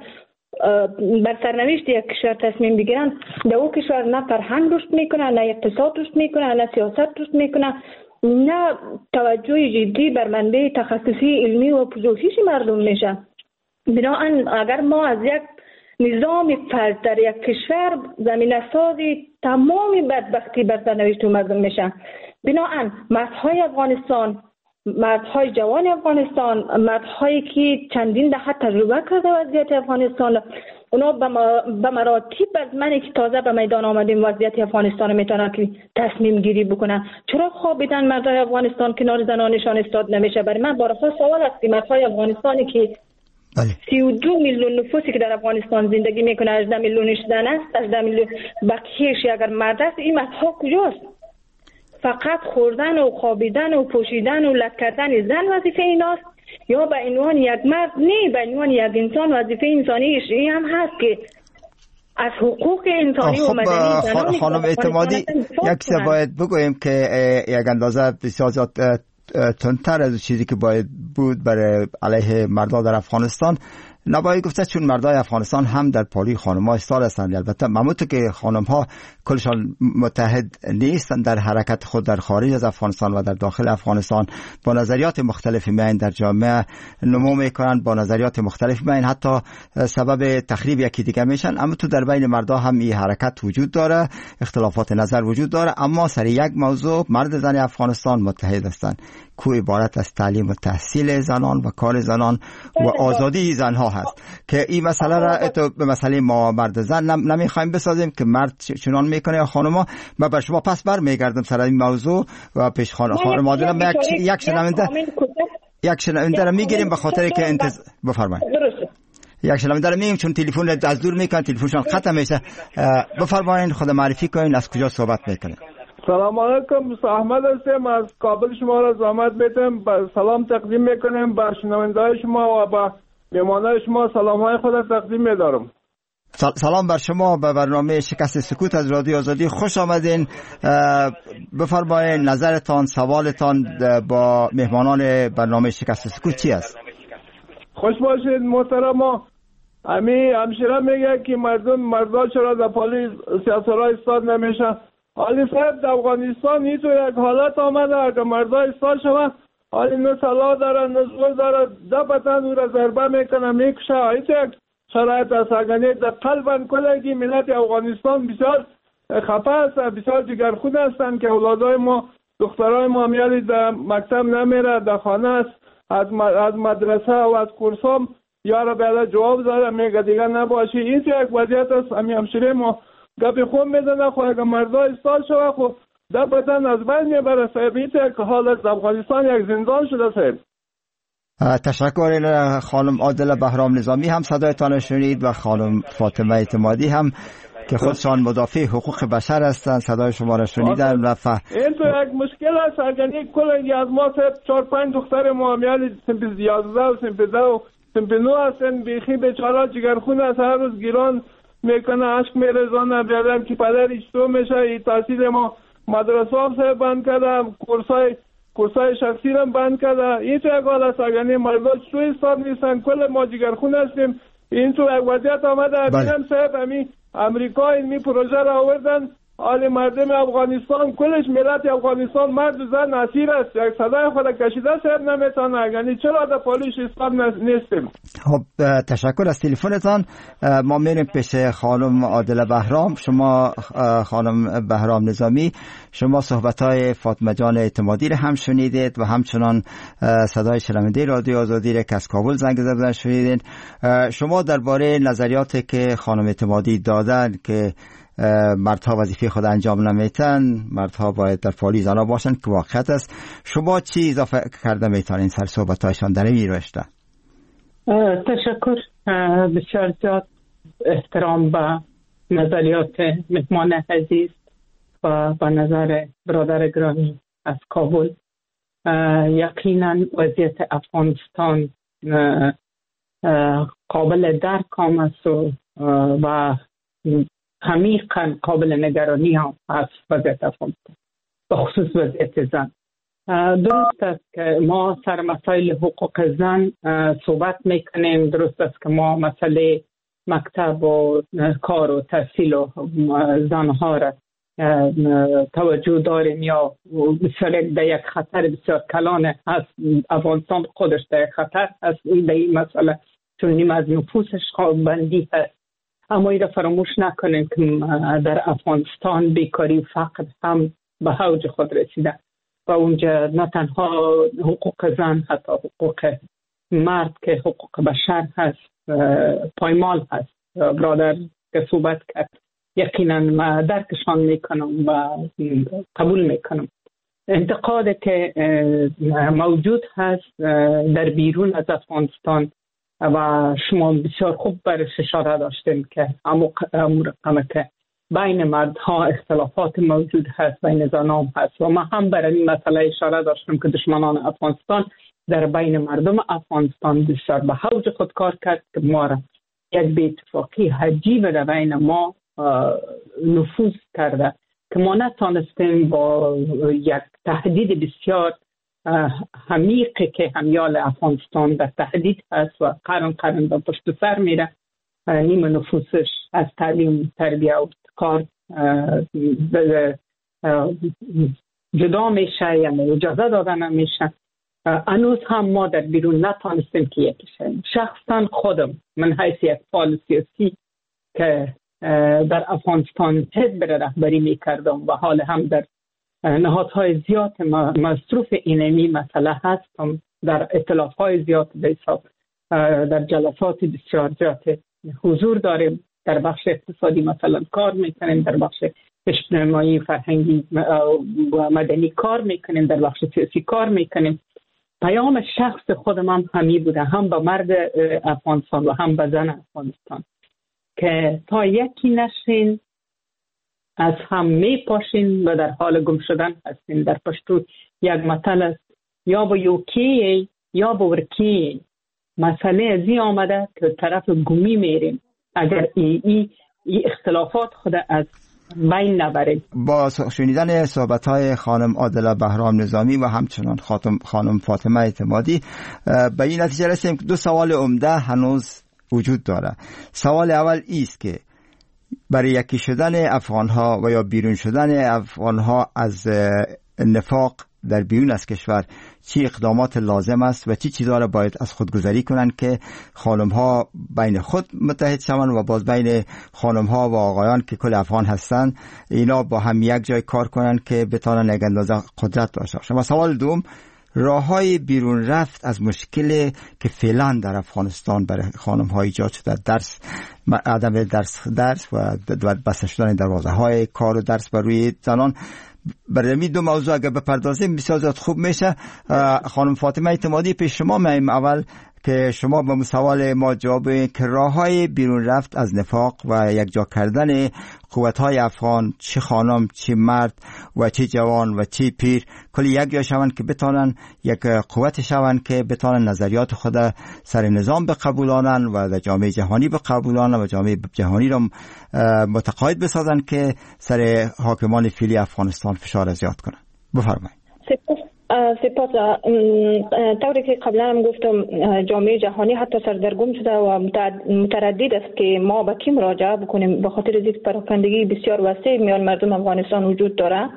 بر سرنوشت یک کشور تصمیم بگیرن، در او کشور نه فرهنگ رشد میکنه، نه اقتصاد رشد میکنه، نه سیاست رشد میکنه، نه توجه جدی بر منبع تخصصی علمی و پژوهش مردم میشه. بنابراین اگر ما از یک نظام فرد در یک کشور زمینه سازی تمام بدبختی بر سرنوشت مردم میشه. بنابراین مردهای افغانستان، مردهای جوان افغانستان، مردهایی که چندین دهه تجربه کرده وضعیت افغانستان، اونا به مراتب از منی که تازه به میدان آمدیم وضعیت افغانستان میتونن که تصمیم گیری بکنن. چرا خوابیدن مردهای افغانستان کنار زنانشان استاد نمیشه؟ برای من بارها سوال است که مردهای افغانستانی که سی و دو میلیون نفوسی که در افغانستان زندگی میکنه، هجده میلیونش زن است، هجده میلیون بقیهش اگر مرد است، این مردها کجاست؟ فقط خوردن و خوابیدن و پوشیدن و لک کردن زن وظیفه ایناست یا به عنوان یک مرد؟ نه، به عنوان یک انسان وظیفه انسانی این هم هست که از حقوق انسانی و مدنی خانم اعتمادی یک چیز باید بگوییم که یک اندازه بسیار زیاد تندتر از چیزی که باید بود برای علیه مردان در افغانستان نباید گفته، چون مردای افغانستان هم در پالی خانم‌ها ایستاده هستند. البته مموت که خانم‌ها کلشان متحد نیستند در حرکت خود در خارج از افغانستان و در داخل افغانستان، با نظریات مختلفی میان در جامعه نمو میکنند، با نظریات مختلفی میان حتی سبب تخریب یکی دیگه میشن. اما تو در بین مردا هم این حرکت وجود داره، اختلافات نظر وجود داره، اما سر یک موضوع مرد زن افغانستان متحد هستند که عبارت از تعلیم و تحصیل زنان و کار زنان و آزادی زنها هست. که این مسئله را تو به مسئله ما مرد زن نم نمیخوایم بسازیم که مرد چنان میکنه یا خانوما. من بر شما پس بر میگردم سر این موضوع و پیش خانم خانم عادله یک یک شنونده یک شنونده را میگیریم به خاطر که انتظار بفرمایید. یک شنونده را میگیم چون تلفن از دور میکنن، تلفنشون قطع میشه. بفرمایید، خود معرفی کنین، از کجا صحبت میکنید؟ سلام علیکم، احمد هستم از کابل. شما را زحمت میدم، سلام تقدیم میکنم به شنونده‌های شما و به مهمانان شما. سلام های خود تقدیم میدارم. سلام بر شما، به برنامه شکست سکوت از رادیو آزادی خوش آمدین. بفرمایید نظرتان، سوالتان با مهمانان برنامه شکست سکوت چی است؟ خوش باشید محترم. امی همشیره میگه که مردم مردان چرا در پالی سیاست‌های استاد نمیشن. حالی صاحب در افغانستان این تو یک حالت آمده اگر مردان استاد شوند حالی نه سلاح داره نه زور داره، دبتن او را ضربه میکنه میکشه. این یک شرایط است. اگر در قلبن کلگی ملت افغانستان بسیار خفه است، بسیار جگرخون هستند که اولادای ما دخترای ما میالی در مکتب نمیره، در خانه است، از از مدرسه و از کورسام یارا بعد جواب داره میگه دیگه نباشی. این یک وضعیت است. امی همشیره ما گپی خون میزنه خو اگر مردا استال شوه خو در بطن از بین میبره صاحب. این یک حالت افغانستان یک زندان شده صاحب. تشکر. خانم عادل بهرام نظامی هم صدایتان شنید و خانم فاطمه اعتمادی هم که خودشان مدافع حقوق بشر هستند صدای شما را شنیدن و ف... این تو یک مشکل است. اگر یک کل از ما صاحب چهار پنج دختر معامیالی سنف یازده و سنف ده و سنف نو هستن، بیخی بیچاره جگرخون است، هر روز گیران میکنه، عشق میرزانه، بیادم که پدرش تو میشه. این تحصیل ما مدرسه هم صاحب بند کرده، کورسای کورسای شخصی هم بند کرده. این تو یک حال است. اگر مردم تو استاد نیستن کل ما جگرخون هستیم. این تو یک وضعیت آمده. بینم صاحب امی امریکا این پروژه را آوردن، حال مردم افغانستان کلش ملت افغانستان مرد و زن اسیر است. یک صدای خود کشیده صاحب نمیتونه. یعنی چرا در پالیش استاد نیستیم؟ خب تشکر از تلفنتان. ما میریم پیش خانم عادل بهرام. شما خانم بهرام نظامی، شما صحبت‌های فاطمه جان اعتمادی را هم شنیدید و همچنان صدای شنونده رادیو آزادی را که از کابل زنگ زدن شنیدید. شما درباره نظریاتی که خانم اعتمادی دادن که مردها وظیفه خود انجام نمیتن، مردها باید در پالی زنا باشن که واقعیت است، شما چی اضافه کرده میتونین سر صحبتایشان در این رشته؟ تشکر. بسیار زیاد احترام به نظریات مهمان عزیز و به نظر برادر گرامی از کابل. یقینا وضعیت افغانستان قابل درک است و عمیقاً قابل نگرانی هم از وضعیت افغانستان، به خصوص وضعیت زن. درست است که ما سر مسائل حقوق زن صحبت میکنیم، درست است که ما مسئله مکتب و کار و تحصیل و زنها را توجه داریم یا بسیار در یک خطر بسیار کلان هست. افغانستان خودش در خطر است در این مسئله، چون نیم از نفوسش بندی هست. اما این را فراموش نکنیم که در افغانستان بیکاری و فقر هم به اوج خود رسیده و اونجا نه تنها حقوق زن، حتی حقوق مرد که حقوق بشر هست پایمال هست. برادر که صحبت کرد یقینا ما درکشان میکنم و قبول میکنم. انتقاد که موجود هست در بیرون از افغانستان و شما بسیار خوب برش اشاره داشتیم که امو رقمه که بین مردها اختلافات موجود هست، بین زنان هست و ما هم برای این مسئله اشاره داشتیم که دشمنان افغانستان در بین مردم افغانستان بسیار به اوج خود کار کرد که ما را یک بی‌اتفاقی عجیب در بین ما نفوذ کرده که ما نتانستیم با یک تهدید بسیار عمیقی که همیال افغانستان در تهدید هست و قرن قرن به پشت سر میره، نیم نفوسش از تعلیم، تربیه و کار جدا میشه، یعنی اجازه داده نمیشه. هنوز هم ما در بیرون نتانستیم که یکیشیم. شخصا خودم من حیث یک فعال سیاسی که در افغانستان حزب رهبری میکردم و حال هم در نهادهای زیاد مصروف اینمی مسئله هستم، در ائتلافهای زیاد در جلسات بسیار زیاد حضور داریم، در بخش اقتصادی مثلا کار میکنیم، در بخش اجتماعی فرهنگی و مدنی کار میکنیم، در بخش سیاسی کار میکنیم. پیام شخص خودم هم همی بوده، هم به مرد افغانستان و هم به زن افغانستان، که تا یکی نشین از هم می پاشین و در حال گم شدن هستین. در پشتو یک مثل است، یا با یوکی یا با ورکی. مسئله ازی آمده که طرف گمی میریم اگر ای, ای, ای اختلافات خود از بین نبریم. با شنیدن صحبت‌های خانم عادله بهرام نظامی و همچنان خانم فاطمه اعتمادی به این نتیجه رسیدیم که دو سوال عمده هنوز وجود داره. سوال اول ایست که برای یکی شدن افغان‌ها و یا بیرون شدن افغان‌ها از نفاق در بیرون از کشور چی اقدامات لازم است و چی چیزا را باید از خودگذری کنند که خانم‌ها بین خود متحد شوند و باز بین خانم‌ها و آقایان که کل افغان هستند اینا با هم یک جای کار کنند که بتوانند یک اندازه قدرت داشته باشند. و سوال دوم، راه‌های بیرون رفت از مشکلی که فعلا در افغانستان برای خانم‌ها ایجاد شده، درس عدم درس درس و بسته شدن دروازه‌های کار و درس بر روی زنان. برای می دو موضوع اگر بپردازیم بسیار زیاد خوب میشه. خانم فاطمه اعتمادی پیش شما میایم اول که شما به سوال ما جواب که راه‌های بیرون رفت از نفاق و یک جا کردن قوت‌های افغان، چه خانم چه مرد و چه جوان و چه پیر، کلی یک جا شوند که بتانن یک قوت شوند که بتانن نظریات خود سر نظام بقبولانن و در جامعه جهانی بقبولانن و جامعه جهانی را متقاعد بسازن که سر حاکمان فعلی افغانستان فشار زیاد کنن. بفرمایید. سپاس. طوری که قبلا هم گفتم جامعه جهانی حتی سردرگم شده و متردد است که ما به کی مراجعه بکنیم به خاطر اینکه پراکندگی بسیار وسیع میان مردم افغانستان وجود داره.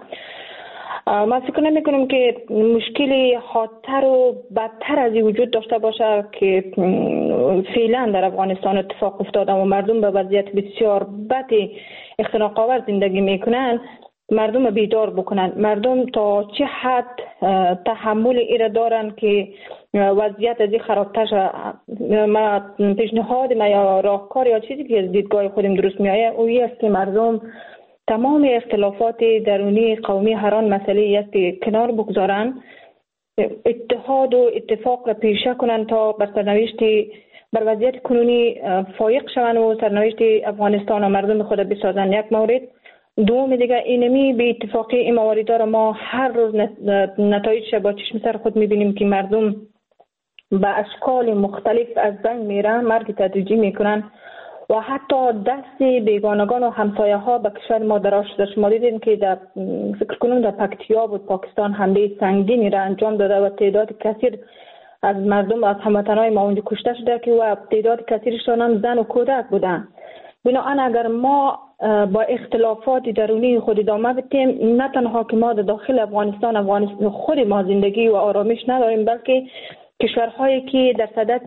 ما فکر نمی کنم که مشکلی حادتر و بدتر از این وجود داشته باشه که فعلا در افغانستان اتفاق افتاده و مردم به وضعیت بسیار بد اختناق‌آور زندگی میکنن. مردم بیدار بکنن. مردم تا چه حد تحمل ایره دارن که وضعیت از این خرابتر شد. ما پیشنهاد ما یا راهکار یا چیزی که از دیدگاه خودم درست میآید اویی است که مردم تمام اختلافات درونی قومی هر آن مسئله است که کنار بگذارن، اتحاد و اتفاق را پیشه کنن تا بر سرنوشت بر وضعیت کنونی فایق شوند و سرنوشت افغانستان و مردم خود بسازن. یک مورد. دوم دیگه اینمی به اتفاقی این موارد را ما هر روز نتایجش با چشم سر خود میبینیم که مردم به اشکال مختلف از بین میرن، مرگ تدریجی میکنن و حتی دست بیگانگان و همسایه ها به کشور ما دراز شده. شما دیدین که در فکر کنم در پکتیا بود پاکستان حمله سنگینی را انجام داده و تعداد کثیر از مردم از هموطنهای ما اونجا کشته شده که و تعداد کثیرشان هم زن و کودک بودن. بنابراین اگر ما با اختلافات درونی خود ادامه بدیم، نه تنها که ما در داخل افغانستان افغانستان خود ما زندگی و آرامش نداریم، بلکه کشورهایی که در صدد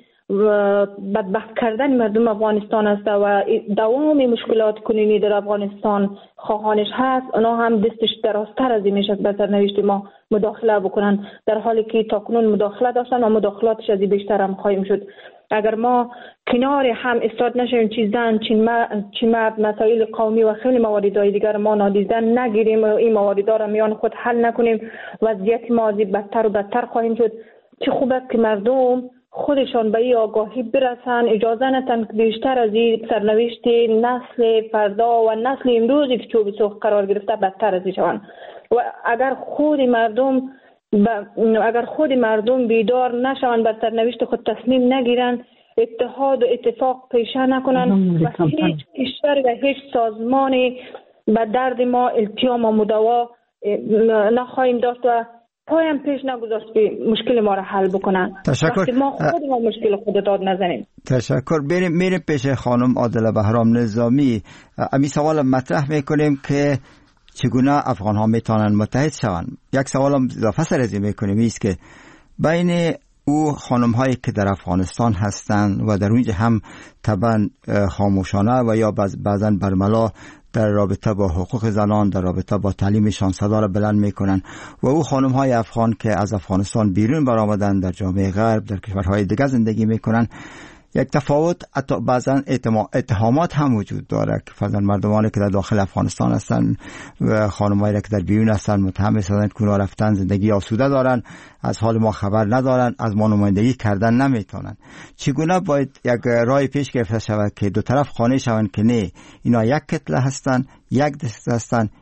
بدبخت کردن مردم افغانستان است و دوام مشکلات کنونی در افغانستان خواهانش هست، اونا هم دستش درازتر از این میشه به سرنوشت ما مداخله بکنن، در حالی که تاکنون مداخله داشتن و مداخلاتش از این بیشتر هم خواهیم شد. اگر ما کنار هم استاد نشیم، چی زن چی مرد، مسائل قومی و خیلی مواردهای دیگر ما نادیده نگیریم و این موارد را میان خود حل نکنیم، وضعیت ما از بدتر و بدتر خواهیم شد. چه خوب است که مردم خودشان به این آگاهی برسن، اجازه ندن که بیشتر از این سرنوشت نسل فردا و نسل امروزی که چوب سوخت قرار گرفته بدتر از این شوند. و اگر خود مردم اگر خود مردم بیدار نشوند، بر سرنوشت خود تصمیم نگیرن، اتحاد و اتفاق پیشه نکنن و هیچ کشور و هیچ سازمانی به درد ما التیام و مداوا نخواهیم داشت و پایم پیش نگذاشت که مشکل ما را حل بکنن. تشکر. وقتی ما خود ما مشکل خود داد نزنیم. تشکر. بریم میریم پیش خانم عادله بهرام نظامی. امی سوال مطرح میکنیم که چگونه افغان ها میتونن متحد شوند. یک سوال هم اضافه سرزی میکنیم ایست که بین او خانم هایی که در افغانستان هستند و در اونجا هم طبعا خاموشانه و یا بعضا برملا در رابطه با حقوق زنان، در رابطه با تعلیمشان صدا را بلند میکنن و او خانم های افغان که از افغانستان بیرون برآمدن در جامعه غرب در کشورهای دیگر زندگی میکنن، یک تفاوت حتی بعضا اتهامات هم وجود داره که فرضاً مردمانی که در داخل افغانستان هستن و خانمایی که در بیرون هستن متهم می‌سازن که اونها رفتن زندگی آسوده دارن، از حال ما خبر ندارن، از ما نمایندگی کردن نمیتونن. چگونه باید یک راه پیش گرفته شود که دو طرف قانع شوند که نه، اینا یک کتله هستن، یک دست هستن،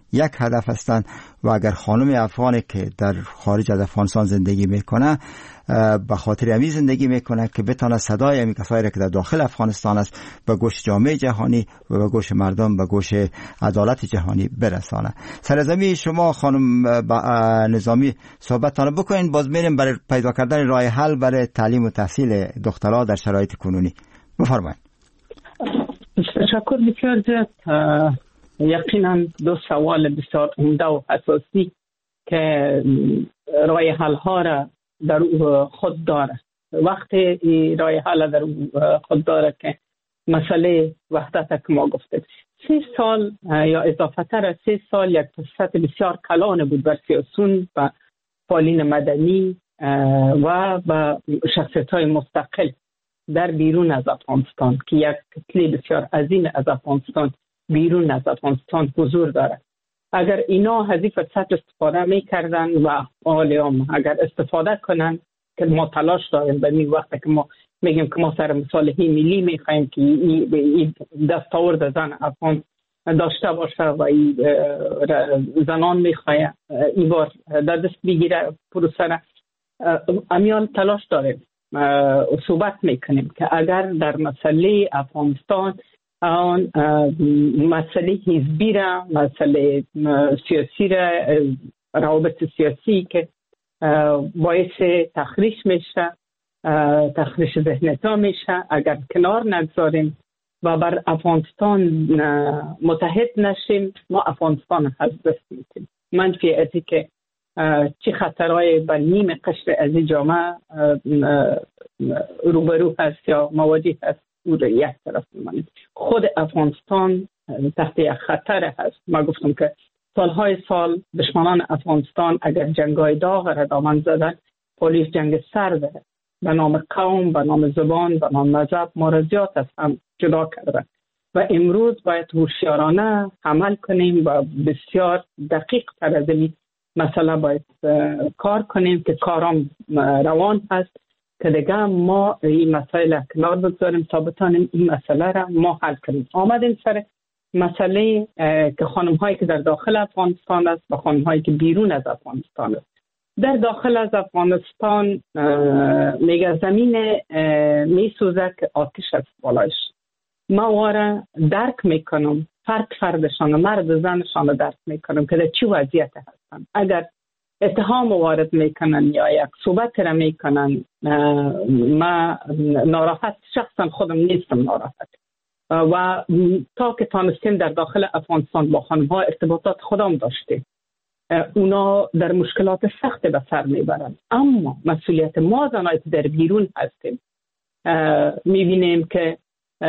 یک هدف هستند و اگر خانم افغانی که در خارج از افغانستان زندگی میکنه به خاطر امی زندگی میکنه که بتونه صدای امی کسایی را که در داخل افغانستان است به گوش جامعه جهانی و به گوش مردم به گوش عدالت جهانی برسانه. سرزمین شما خانم نظامی صحبتتان بکنین، باز میریم برای پیدا کردن راه حل برای تعلیم و تحصیل دخترها در شرایط کنونی. بفرمایید. تشکر بسیار زیاد. یقینا دو سوال بسیار عمده و اساسی که راه حل ها را در خود داره. وقتی راه حل در خود داره که مسئله وحدت که ما گفتیم سه سال یا اضافه تر از سه سال یک فرصت بسیار کلان بود بر سیاسون و فعالین مدنی و با شخصیت های مستقل در بیرون از افغانستان که یک کتله بسیار عظیم از افغانستان بیرون از افغانستان حضور دارد. اگر اینا از این فرصت استفاده میکردن و حالا اگر استفاده کنن که ما تلاش داریم به این وقت که ما میگیم که ما سر مصالحه ملی میخوایم که این دستاورد زن افغان داشته باشه و این زنان میخوایم این بار در دست بگیره پروسه، امیال تلاش داریم صحبت میکنیم که اگر در مسئله افغانستان آن مسئله حزبی را، مسئله سیاسی را، روابط سیاسی که باعث تخریش میشه، تخریش ذهنیت‌ها میشه، اگر کنار نگذاریم و بر افغانستان متحد نشیم ما افغانستان از دست میدیم. منفی از این که چه خطرهای بر نیم قشر از این جامعه روبرو هست یا مواجه هست او را یک طرف میمانید. خود افغانستان تحت یک خطر هست. ما گفتم که سالهای سال دشمنان افغانستان اگر جنگای داغ را دامن زدن پلیس جنگ سرد به نام قوم، به نام زبان، به نام مذهب ما را زیاد از هم جدا کردن و امروز باید هوشیارانه عمل کنیم و بسیار دقیق تر از این مسئله باید کار کنیم که کارام روان هست که دیگه ما این مسئله کنار بگذاریم تا بتانیم این مسئله را ما حل کنیم. آمدیم سر مسئله که خانم هایی که در داخل افغانستان است و خانم هایی که بیرون از افغانستان است. در داخل از افغانستان میگه زمین میسوزه که آتش است بالایش. ما واره درک میکنم فرد فردشان مرد زنشان درک میکنم که در چی وضعیت هستن. اگر اتهام وارد میکنن یا یک صحبت را میکنن ما ناراحت شخصا خودم نیستم ناراحت و تا که تانستیم در داخل افغانستان با خانم ها ارتباطات خودم داشتیم. اونا در مشکلات سخت به سر میبرن، اما مسئولیت ما زنایی که در بیرون هستیم میبینیم که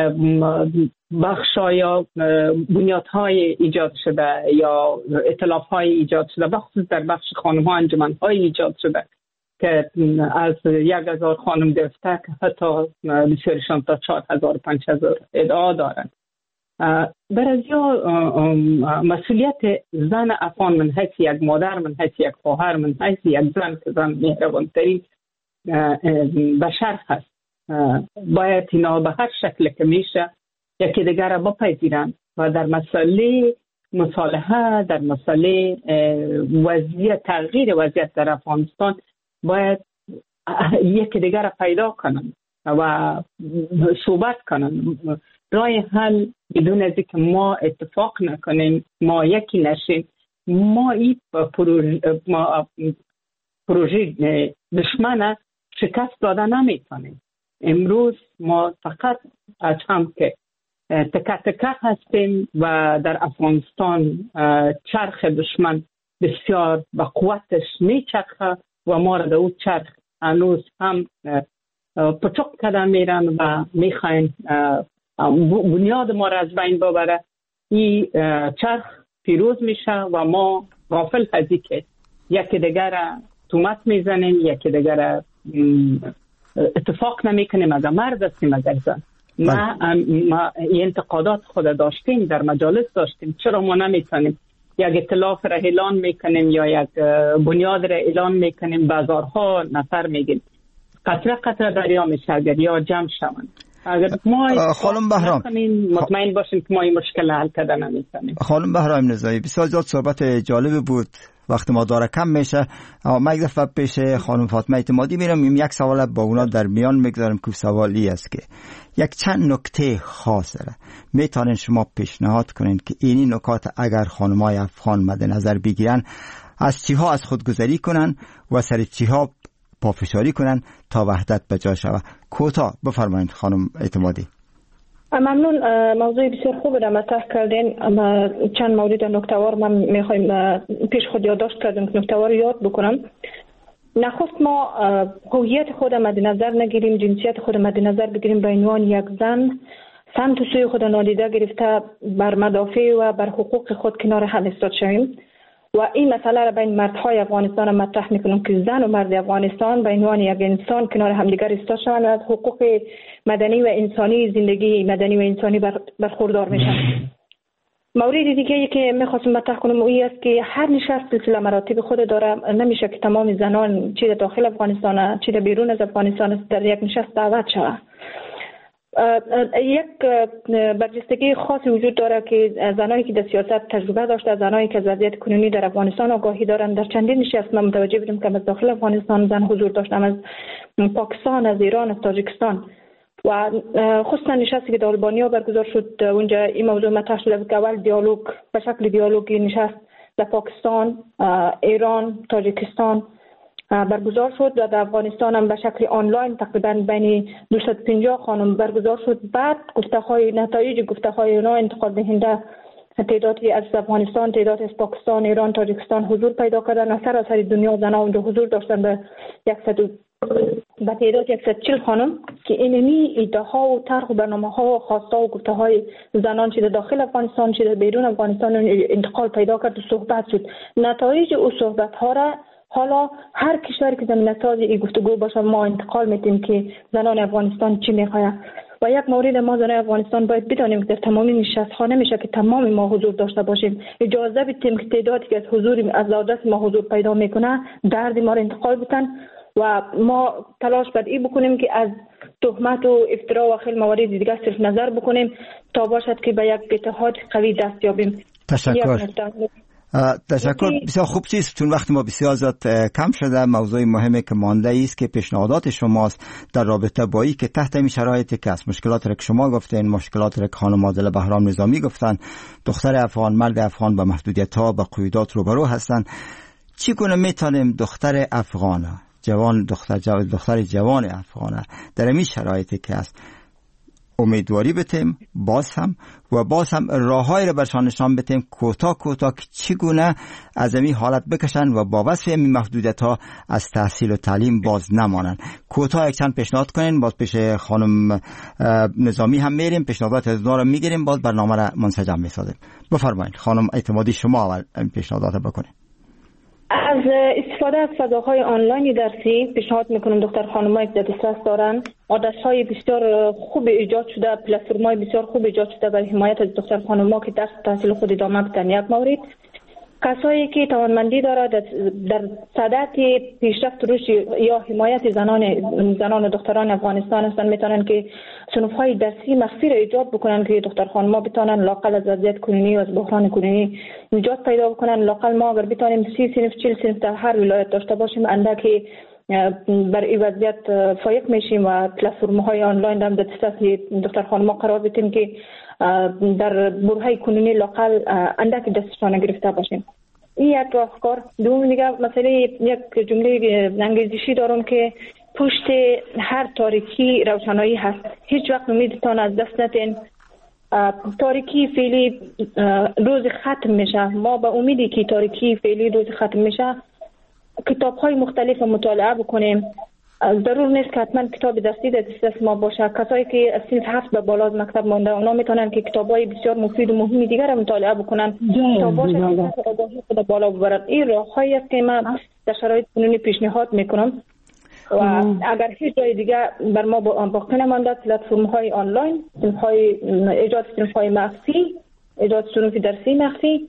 بخشا یا بنیادهای ایجاد شده یا ائتلافهای ایجاد شده، بخصوص در بخش خانم ها انجمنهای ایجاد شده که از یک هزار خانم گرفته که حتی بسیارشان تا چهار هزار پنج هزار ادعا دارند. برای مسئولیت زن افغان من حیث یک مادر، من حیث یک خواهر، من حیث یک زن که زن مهربانترین بشر هست، باید اینا به هر شکل که میشه یکی دیگر را بپذیرن و در مسئله مصالحه، در مسئله وضعیت تغییر وضعیت در افغانستان باید یکی دیگر را پیدا کنن و صحبت کنن. راه حل بدون از اینکه ما اتفاق نکنیم، ما یکی نشیم، ما این پروژه, ما پروژه دشمن شکست داده نمیتونیم. امروز ما فقط از هم که تکه تکه هستیم و در افغانستان چرخ دشمن بسیار با قوتش میچرخه و ما را در اون چرخ هنوز هم پچک کردن میرن و میخواین بنیاد ما را از بین ببره. این چرخ پیروز میشه و ما غافل هستی که یکی دیگر تومت میزنیم، یکی دیگر اتفاق نمیکنیم. اگر مرد هستیم اگر زن، ما, ما این انتقادات خود داشتیم، در مجالس داشتیم، چرا ما نمیتونیم یک ائتلاف را اعلان میکنیم یا یک بنیاد را اعلان میکنیم، بازارها نفر میگیم، قطره قطره دریا میشه اگر یا جمع شوند. اگر ما خانم بهرام مطمئن باشیم که ما این مشکل حل کردن نمیتونیم. خانم بهرام نزایی بسیار زیاد صحبت جالب بود، وقتی ما داره کم میشه. ما یک دفعه پیش خانم فاطمه اعتمادی میرم، یک سوال با اونا در میان میگذارم که سوالی است که یک چند نکته خاص داره، میتونین شما پیشنهاد کنین که اینی نکات اگر خانمای افغان مد نظر بگیرن از چیها از خودگذری کنن و سر چیها پافشاری کنن تا وحدت به جا شود. کوتاه بفرمایید خانم اعتمادی. ممنون. موضوع بسیار خوب را مطرح کردین. چند مورد نکته‌وار من میخوایم پیش خود یادداشت کردم که نکته‌وار یاد بکنم. نخست ما هویت خود مد نظر نگیریم، جنسیت خود مد نظر بگیریم، به عنوان یک زن سمت و سوی خود نادیده گرفته بر مدافع و بر حقوق خود کنار هم ایستاد شویم و این مسئله را بین مردهای افغانستان مطرح میکنم که زن و مرد افغانستان به عنوان یک انسان کنار همدیگر ایستاد شوند و از حقوق مدنی و انسانی زندگی مدنی و انسانی برخوردار میشن. مورد دیگه ای که میخواستم مطرح کنم این است که هر نشست سلسله مراتب خود داره. نمیشه که تمام زنان چه در داخل افغانستان چه در بیرون از افغانستان در یک نشست دعوت شود. یک برجستگی خاصی وجود داره که زنایی که در سیاست تجربه داشته، زنایی که از وضعیت کنونی در افغانستان آگاهی دارند، در چندین نشست ما متوجه بودیم که از داخل افغانستان زن حضور داشتن، از پاکستان، از ایران، از تاجیکستان و خصوصا نشستی که در آلبانیا برگزار شد. اونجا این موضوع مطرح شد که اول دیالوگ به شکل دیالوگی نشست در پاکستان، ایران، تاجیکستان برگزار شد و در افغانستان هم به شکل آنلاین تقریبا بین دویست و پنجاه خانم برگزار شد. بعد گفته‌های نتایج گفته‌های اونا انتقال دهنده تعدادی از افغانستان، تعدادی از پاکستان، ایران، تاجیکستان حضور پیدا کردن و سراسر دنیا زنان اونجا حضور داشتن به صد و تعداد صد و چهل خانم که اینمی ایده‌ها و طرح و برنامه‌ها و خواسته و گفته‌های زنان چه در داخل افغانستان چه در بیرون افغانستان انتقال پیدا کرد و صحبت شد. نتایج او صحبت‌ها را حالا هر کشوری که زمینه ساز این گفتگو باشه ما انتقال میدیم که زنان افغانستان چی میخواه. و یک مورد ما زنان افغانستان باید بدانیم که در تمامی نشست‌ها نمیشه که تمام ما حضور داشته باشیم. اجازه بدیم که تعدادی که از حضور از دست ما حضور پیدا میکنه درد ما رو انتقال بدن و ما تلاش بر این بکنیم که از تهمت و افترا و خیلی موارد دیگه صرف نظر بکنیم تا باشد که به یک اتحاد قوی دست یابیم. تشکر. تشکر. بسیار خوب چیست چون وقت ما بسیار زیاد کم شده. موضوع مهمی که مانده است که پیشنهادات شماست در رابطه با این که تحت این شرایطی که از مشکلات را که شما گفتین، مشکلات را که خانم عادله بهرام نظامی گفتن، دختر افغان، مرد افغان با محدودیت‌ها با قیودات روبرو هستند، چگونه میتونیم دختر افغان جوان دختر جوان دختر جوان افغان در این شرایطی که است امیدواری بتیم باز هم و باز هم راههایی را برشان نشان بتیم کوتاه کوتاه که چگونه از این حالت بکشن و با وصف این محدودیت‌ها از تحصیل و تعلیم باز نمانن. کوتاه یک چند پیشنهاد کنین، باز پیش خانم نظامی هم میریم، پیشنهادات از اونا رو میگیریم، باز برنامه را منسجم میسازیم. بفرمایید خانم اعتمادی، شما اول پیشنهادات بکنید. از استفاده از فضاهای آنلاین درسی پیشنهاد میکنم دختر خانمایی که دسترس دارن عادت‌های بسیار خوب ایجاد شده، پلتفرم‌های بسیار خوب ایجاد شده برای حمایت از دختر خانم‌ها که درس تحصیل خود ادامه بدن. یک مورد کسایی که توانمندی دارد در صدد پیشرفت رشد یا حمایت زنان زنان و دختران افغانستان هستند میتونن که صنف‌های درسی مخفی را ایجاد بکنن که دختر خانم‌ها بتونن لاقل از وضعیت کنونی و از بحران کنونی نجات پیدا بکنن. لاقل ما اگر بتونیم سی صنف چهل صنف در هر ولایت داشته باشیم اندکی بر این وضعیت فایق میشیم و پلتفرم‌های آنلاین هم در دسترس دختر خانم‌ها قرار بدیم که در برهه کنونی لاقل اندک دستشان گرفته باشیم. این یک راهکار. دوم دیگه مسئله یک جمله انگلیسی دارم که پشت هر تاریکی روشنایی هست. هیچ وقت امیدتان از دست ندین. تاریکی فعلی روز ختم میشه. ما به امیدی که تاریکی فعلی روز ختم میشه کتاب‌های مختلف مطالعه بکنیم. ضرور نیست که حتما کتاب دستی در دسترس ما باشه. کسایی که از صنف هفت به بالا از مکتب مانده اونا میتونن که کتاب‌های بسیار مفید و مهمی دیگر را مطالعه بکنن تا باشه که آگاهی خود بالا ببرن. این راه‌هایی است که من در شرایط کنونی پیشنهاد میکنم و اگر هیچ جای دیگه بر ما باقی نمانده پلتفرم‌های آنلاین، صنف‌های ایجاد صنف‌های مخفی، ایجاد صنف درسی مخفی،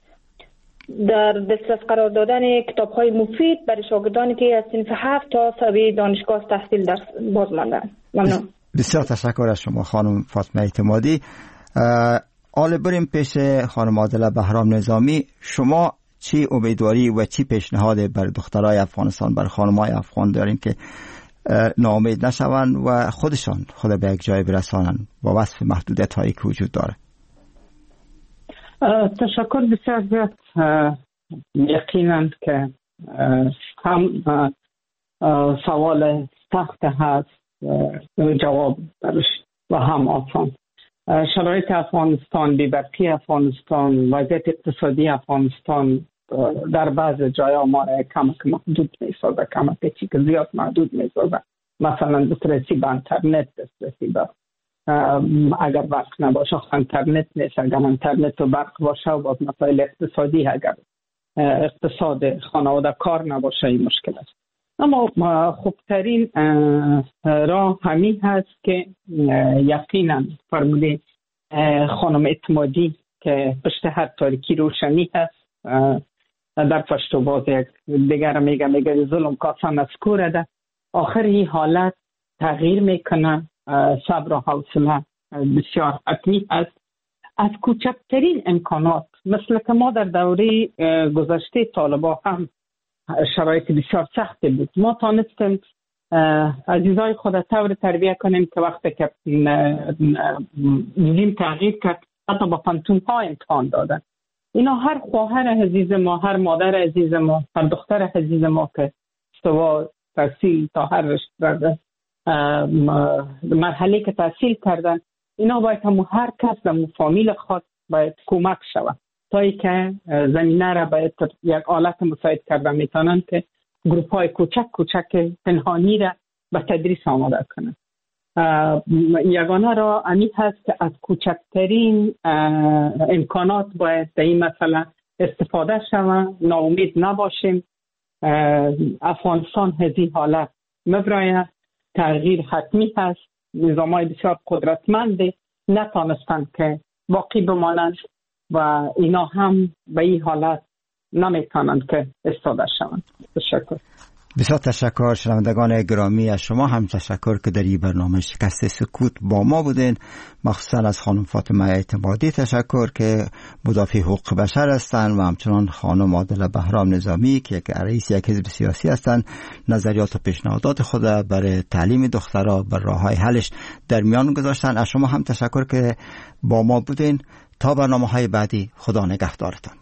در دسترس قرار دادن کتاب‌های مفید برای شاگردانی که از صنف هفت تا سوی دانشگاه تحصیل درس باز ماندن. ممنون. بسیار تشکر از شما خانم فاطمه اعتمادی. حالا بریم پیش خانم عادله بهرام نظامی. شما چی امیدواری و چی پیشنهاد بر دخترای افغانستان، بر خانمای افغان دارین که ناامید نشوند و خودشان خود به یک جای برسانند با وصف محدودیت هایی که وجود داره؟ تشکر بسیار زیاد. یقینا که هم سوال سخت هست جواب برش و هم آسان. شرایط افغانستان، بی‌برقی افغانستان، وضعیت اقتصادی افغانستان در بعض جاها ما را کمک محدود می‌سازه، کمک چی که زیاد محدود می‌سازه. مثلا دسترسی به اینترنت، دسترسی به اگر برق نباشه اینترنت نیست، اگر اینترنت و برق باشه و مسائل اقتصادی، اگر اقتصاد خانواده کار نباشه این مشکل است. اما خوبترین راه همین هست که یقینا فرموده خانم اعتمادی که پشت هر تاریکی روشنی هست. در پشت و باز یک دیگر میگه میگه ظلم کاسان از کوره ده. آخر این حالت تغییر میکنه. صبر و حوصله بسیار حتمی است. از کوچکترین امکانات، مثل که ما در دوره گذشته طالبان هم شرایط بسیار سخت بود، ما تانستیم عزیزای خود طور تربیه کنیم که وقتی که دین تغییر کرد حتی با پانتون ها امتحان دادن. اینا هر خواهر عزیز ما، هر مادر عزیز ما، هر دختر عزیز ما که سوا تحصیل تا هر رشته مرحله که تحصیل کردن، اینا باید همون هر کس در فامیل خود باید کمک شود تا ای که زمینه را باید یک آلت مساعد کرده میتونن که گروپ های کوچک کوچک پنهانی را به تدریس آماده کنن. یگانه را امی هست که از کوچکترین امکانات باید در این مسئله استفاده شود. ناامید نباشیم. افغانستان هزی حالت مبرای تغییر حتمی هست. نظام های بسیار قدرتمنده نتانستند که باقی بمانند و اینا هم به این حالت نمیتونند که استفاده شوند. تشکر. بسیار تشکر شنوندگان گرامی. از شما هم تشکر که در این برنامه شکست سکوت با ما بودین. مخصوصا از خانم فاطمه اعتمادی تشکر که مدافع حقوق بشر هستند و همچنان خانم عادله بهرام نظامی که رئیس یک حزب سیاسی هستند. نظریات و پیشنهادات خود برای تعلیم دخترها بر راههای حلش در میان گذاشتن. از شما هم تشکر که با ما بودین. تا برنامه‌های بعدی، خدا نگهدارتان.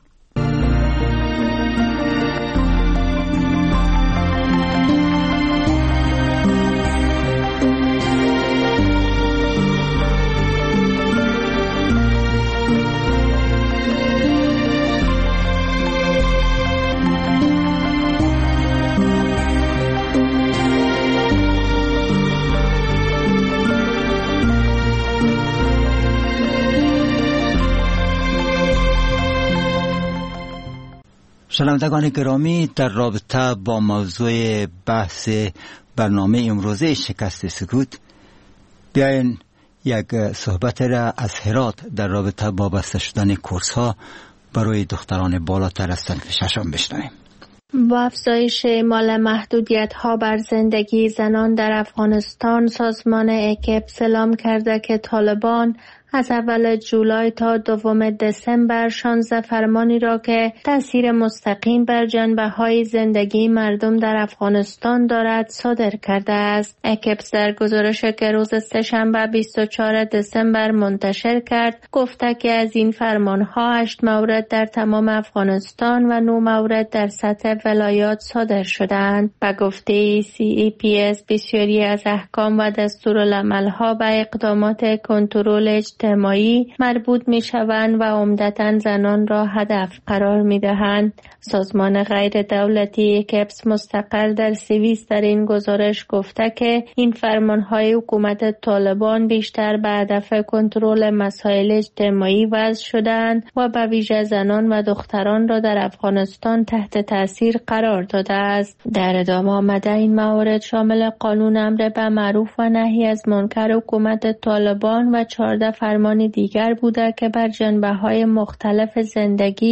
شنوندگان گرامی، در رابطه با موضوع بحث برنامه امروزه شکست سکوت، بیاین یک صحبت را از هرات در رابطه با بسته شدن کورس ها برای دختران بالاتر از صنف ششم بشنویم. با افزایش اعمال محدودیت ها بر زندگی زنان در افغانستان، سازمان اکپس اعلام کرده که طالبان از اول جولای تا دوم دسامبر شانزده فرمانی را که تأثیر مستقیم بر جنبه‌های زندگی مردم در افغانستان دارد صادر کرده است. اکپس در گزارشی که روز سه‌شنبه بیست و چهارم دسامبر منتشر کرد گفته که از این فرمان‌ها هشت مورد در تمام افغانستان و نه مورد در سطح ولایات صادر شدند. به گفته سی ای پی اس بسیاری از احکام و دستورالعمل‌ها به اقدامات کنترل اجتماعی مربوط می شوند و عمدتاً زنان را هدف قرار می دهند. سازمان غیر دولتی اکپس مستقل در سوئیس در این گزارش گفته که این فرمانهای حکومت طالبان بیشتر به هدف کنترل مسائل اجتماعی وضع شدند و به ویژه زنان و دختران را در افغانستان تحت تاثیر قرار داده است. در ادامه آمده این موارد شامل قانون امر به معروف و نهی از منکر حکومت طالبان و چهارده فرمان دیگر بوده که بر جنبه‌های مختلف زندگی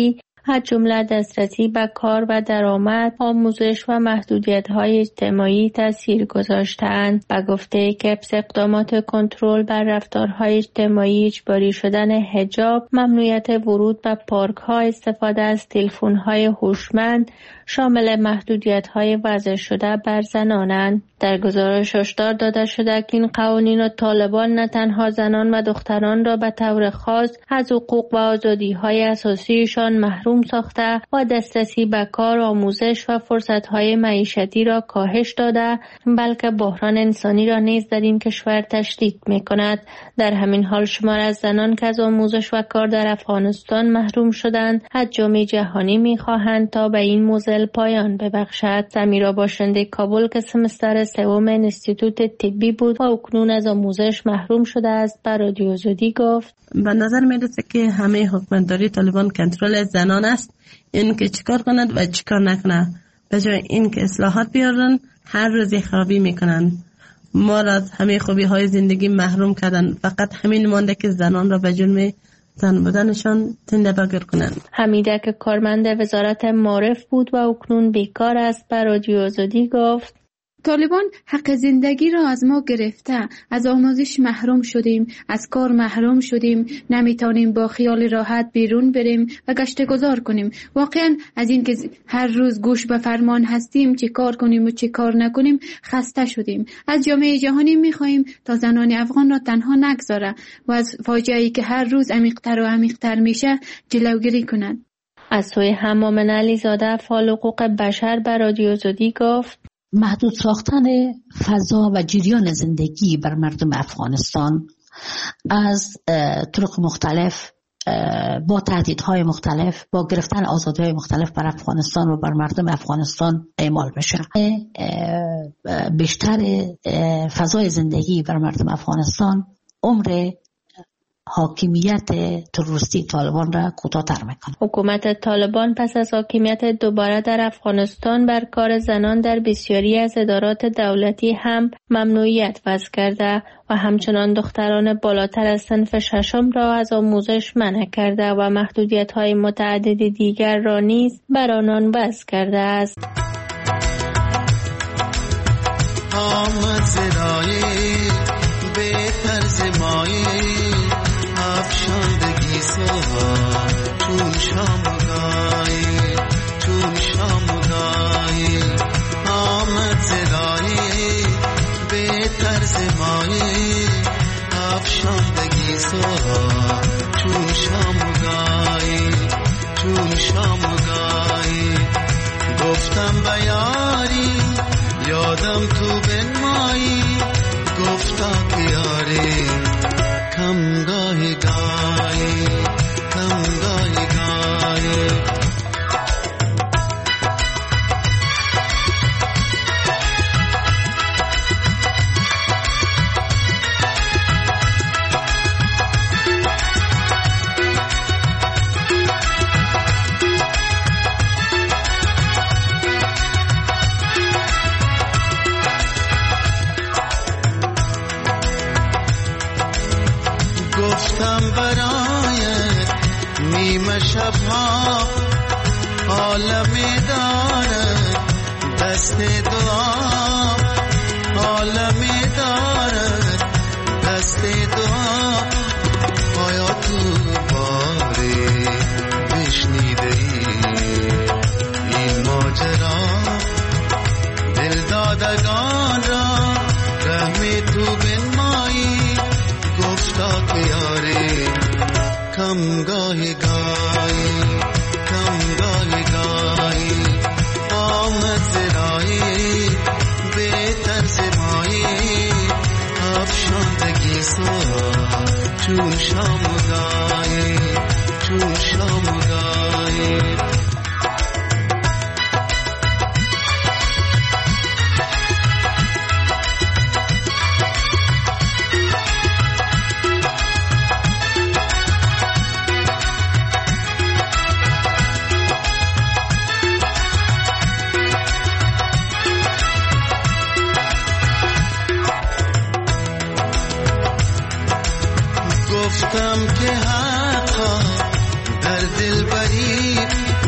از جمله دسترسی به کار و درآمد، آموزش و محدودیت‌های اجتماعی تاثیر گذاشته‌اند. به گفته اکپس اقدامات کنترل بر رفتارهای اجتماعی، اجباری شدن حجاب، ممنوعیت ورود به پارک‌ها، استفاده از تلفن‌های هوشمند شامل محدودیت‌های وضع شده بر زنانند. در گزارش هشدار داده شده که این قوانین و طالبان نه تنها زنان و دختران را به طور خاص از حقوق و آزادی‌های اساسیشان محروم ساخته و دسترسی به کار، آموزش و فرصت‌های معیشتی را کاهش داده، بلکه بحران انسانی را نیز در این کشور تشدید می‌کند. در همین حال شمار از زنان که از آموزش و کار در افغانستان محروم شدند، از جامعه جهانی می‌خواهند تا به این موزل پایان ببخشد. سمیرا باشنده کابل که سمستر سوم انستیتوت طبی بود و اکنون از آموزش محروم شده است، به رادیو آزادی گفت: به نظر میرسه که همه حکومتداری طالبان کنترل زنان است، این که چیکار کند و چیکار نکنه. به جای این که اصلاحات بیارن، هر روز خرابی میکنن. ما را از همه خوبی های زندگی محروم کردن. فقط همین مانده که زنان را به جرم زن بودنشان زنده بگر کنند. حمیده که کارمند وزارت معارف بود و اکنون بیکار است، به رادیو آزادی گفت: طالبان حق زندگی را از ما گرفته، از آموزش محروم شدیم، از کار محروم شدیم، نمیتونیم با خیال راحت بیرون بریم و گشت گذار کنیم. واقعا از این که هر روز گوش به فرمان هستیم، چه کار کنیم و چه کار نکنیم خسته شدیم. از جامعه جهانی میخواهیم تا زنان افغان را تنها نگذاره و از فاجعه‌ای که هر روز عمیق‌تر و عمیق‌تر میشه جلوگیری کند. از سوی همامن علیزاده فعال حقوق بشر به رادیو آزادی گفت: محدود ساختن فضا و جریان زندگی بر مردم افغانستان از طرق مختلف، با تهدیدهای مختلف، با گرفتن آزادی‌های مختلف بر افغانستان و بر مردم افغانستان اعمال بشه. بیشتر فضای زندگی بر مردم افغانستان عمر حاکمیت تروریستی طالبان را کوتاه‌تر میکنه. حکومت طالبان پس از حاکمیت دوباره در افغانستان بر کار زنان در بسیاری از ادارات دولتی هم ممنوعیت وضع کرده و همچنان دختران بالاتر از صنف ششم را از آموزش منع کرده و محدودیت‌های متعدد دیگر را نیز بر آنان وضع کرده است. آمد زرای به طرز مایه افشاندگی سوها چون شامگاهی چون شامگاهی آمد زرای به طرز مایه افشاندگی سوها چون شامگاهی چون شامگاهی گفتم بیاری یادم تو بنمایی گفتا که یاری کم گاهی گاهی کم گاهی گاهی گفتم برایت نیمه شبها عالمی دارد دست دعا عالمی دارد دست دعا آیا تو باری بشنیده ای این ماجرا دل دادگان را رحمی تو بنمایی گفتا که یاری کم گاهی گاهی کم گاهی گاهی آمد زرایی به طرز مایی افشاندگی سوها چون شامگاهی چون شامگاهی گفتم که حقا در دل بری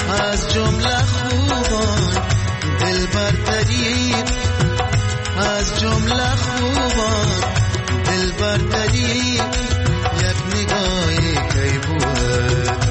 از جمله خوبان دل برتری، از جمله خوبان دل برتری، یک نگاهی کی بود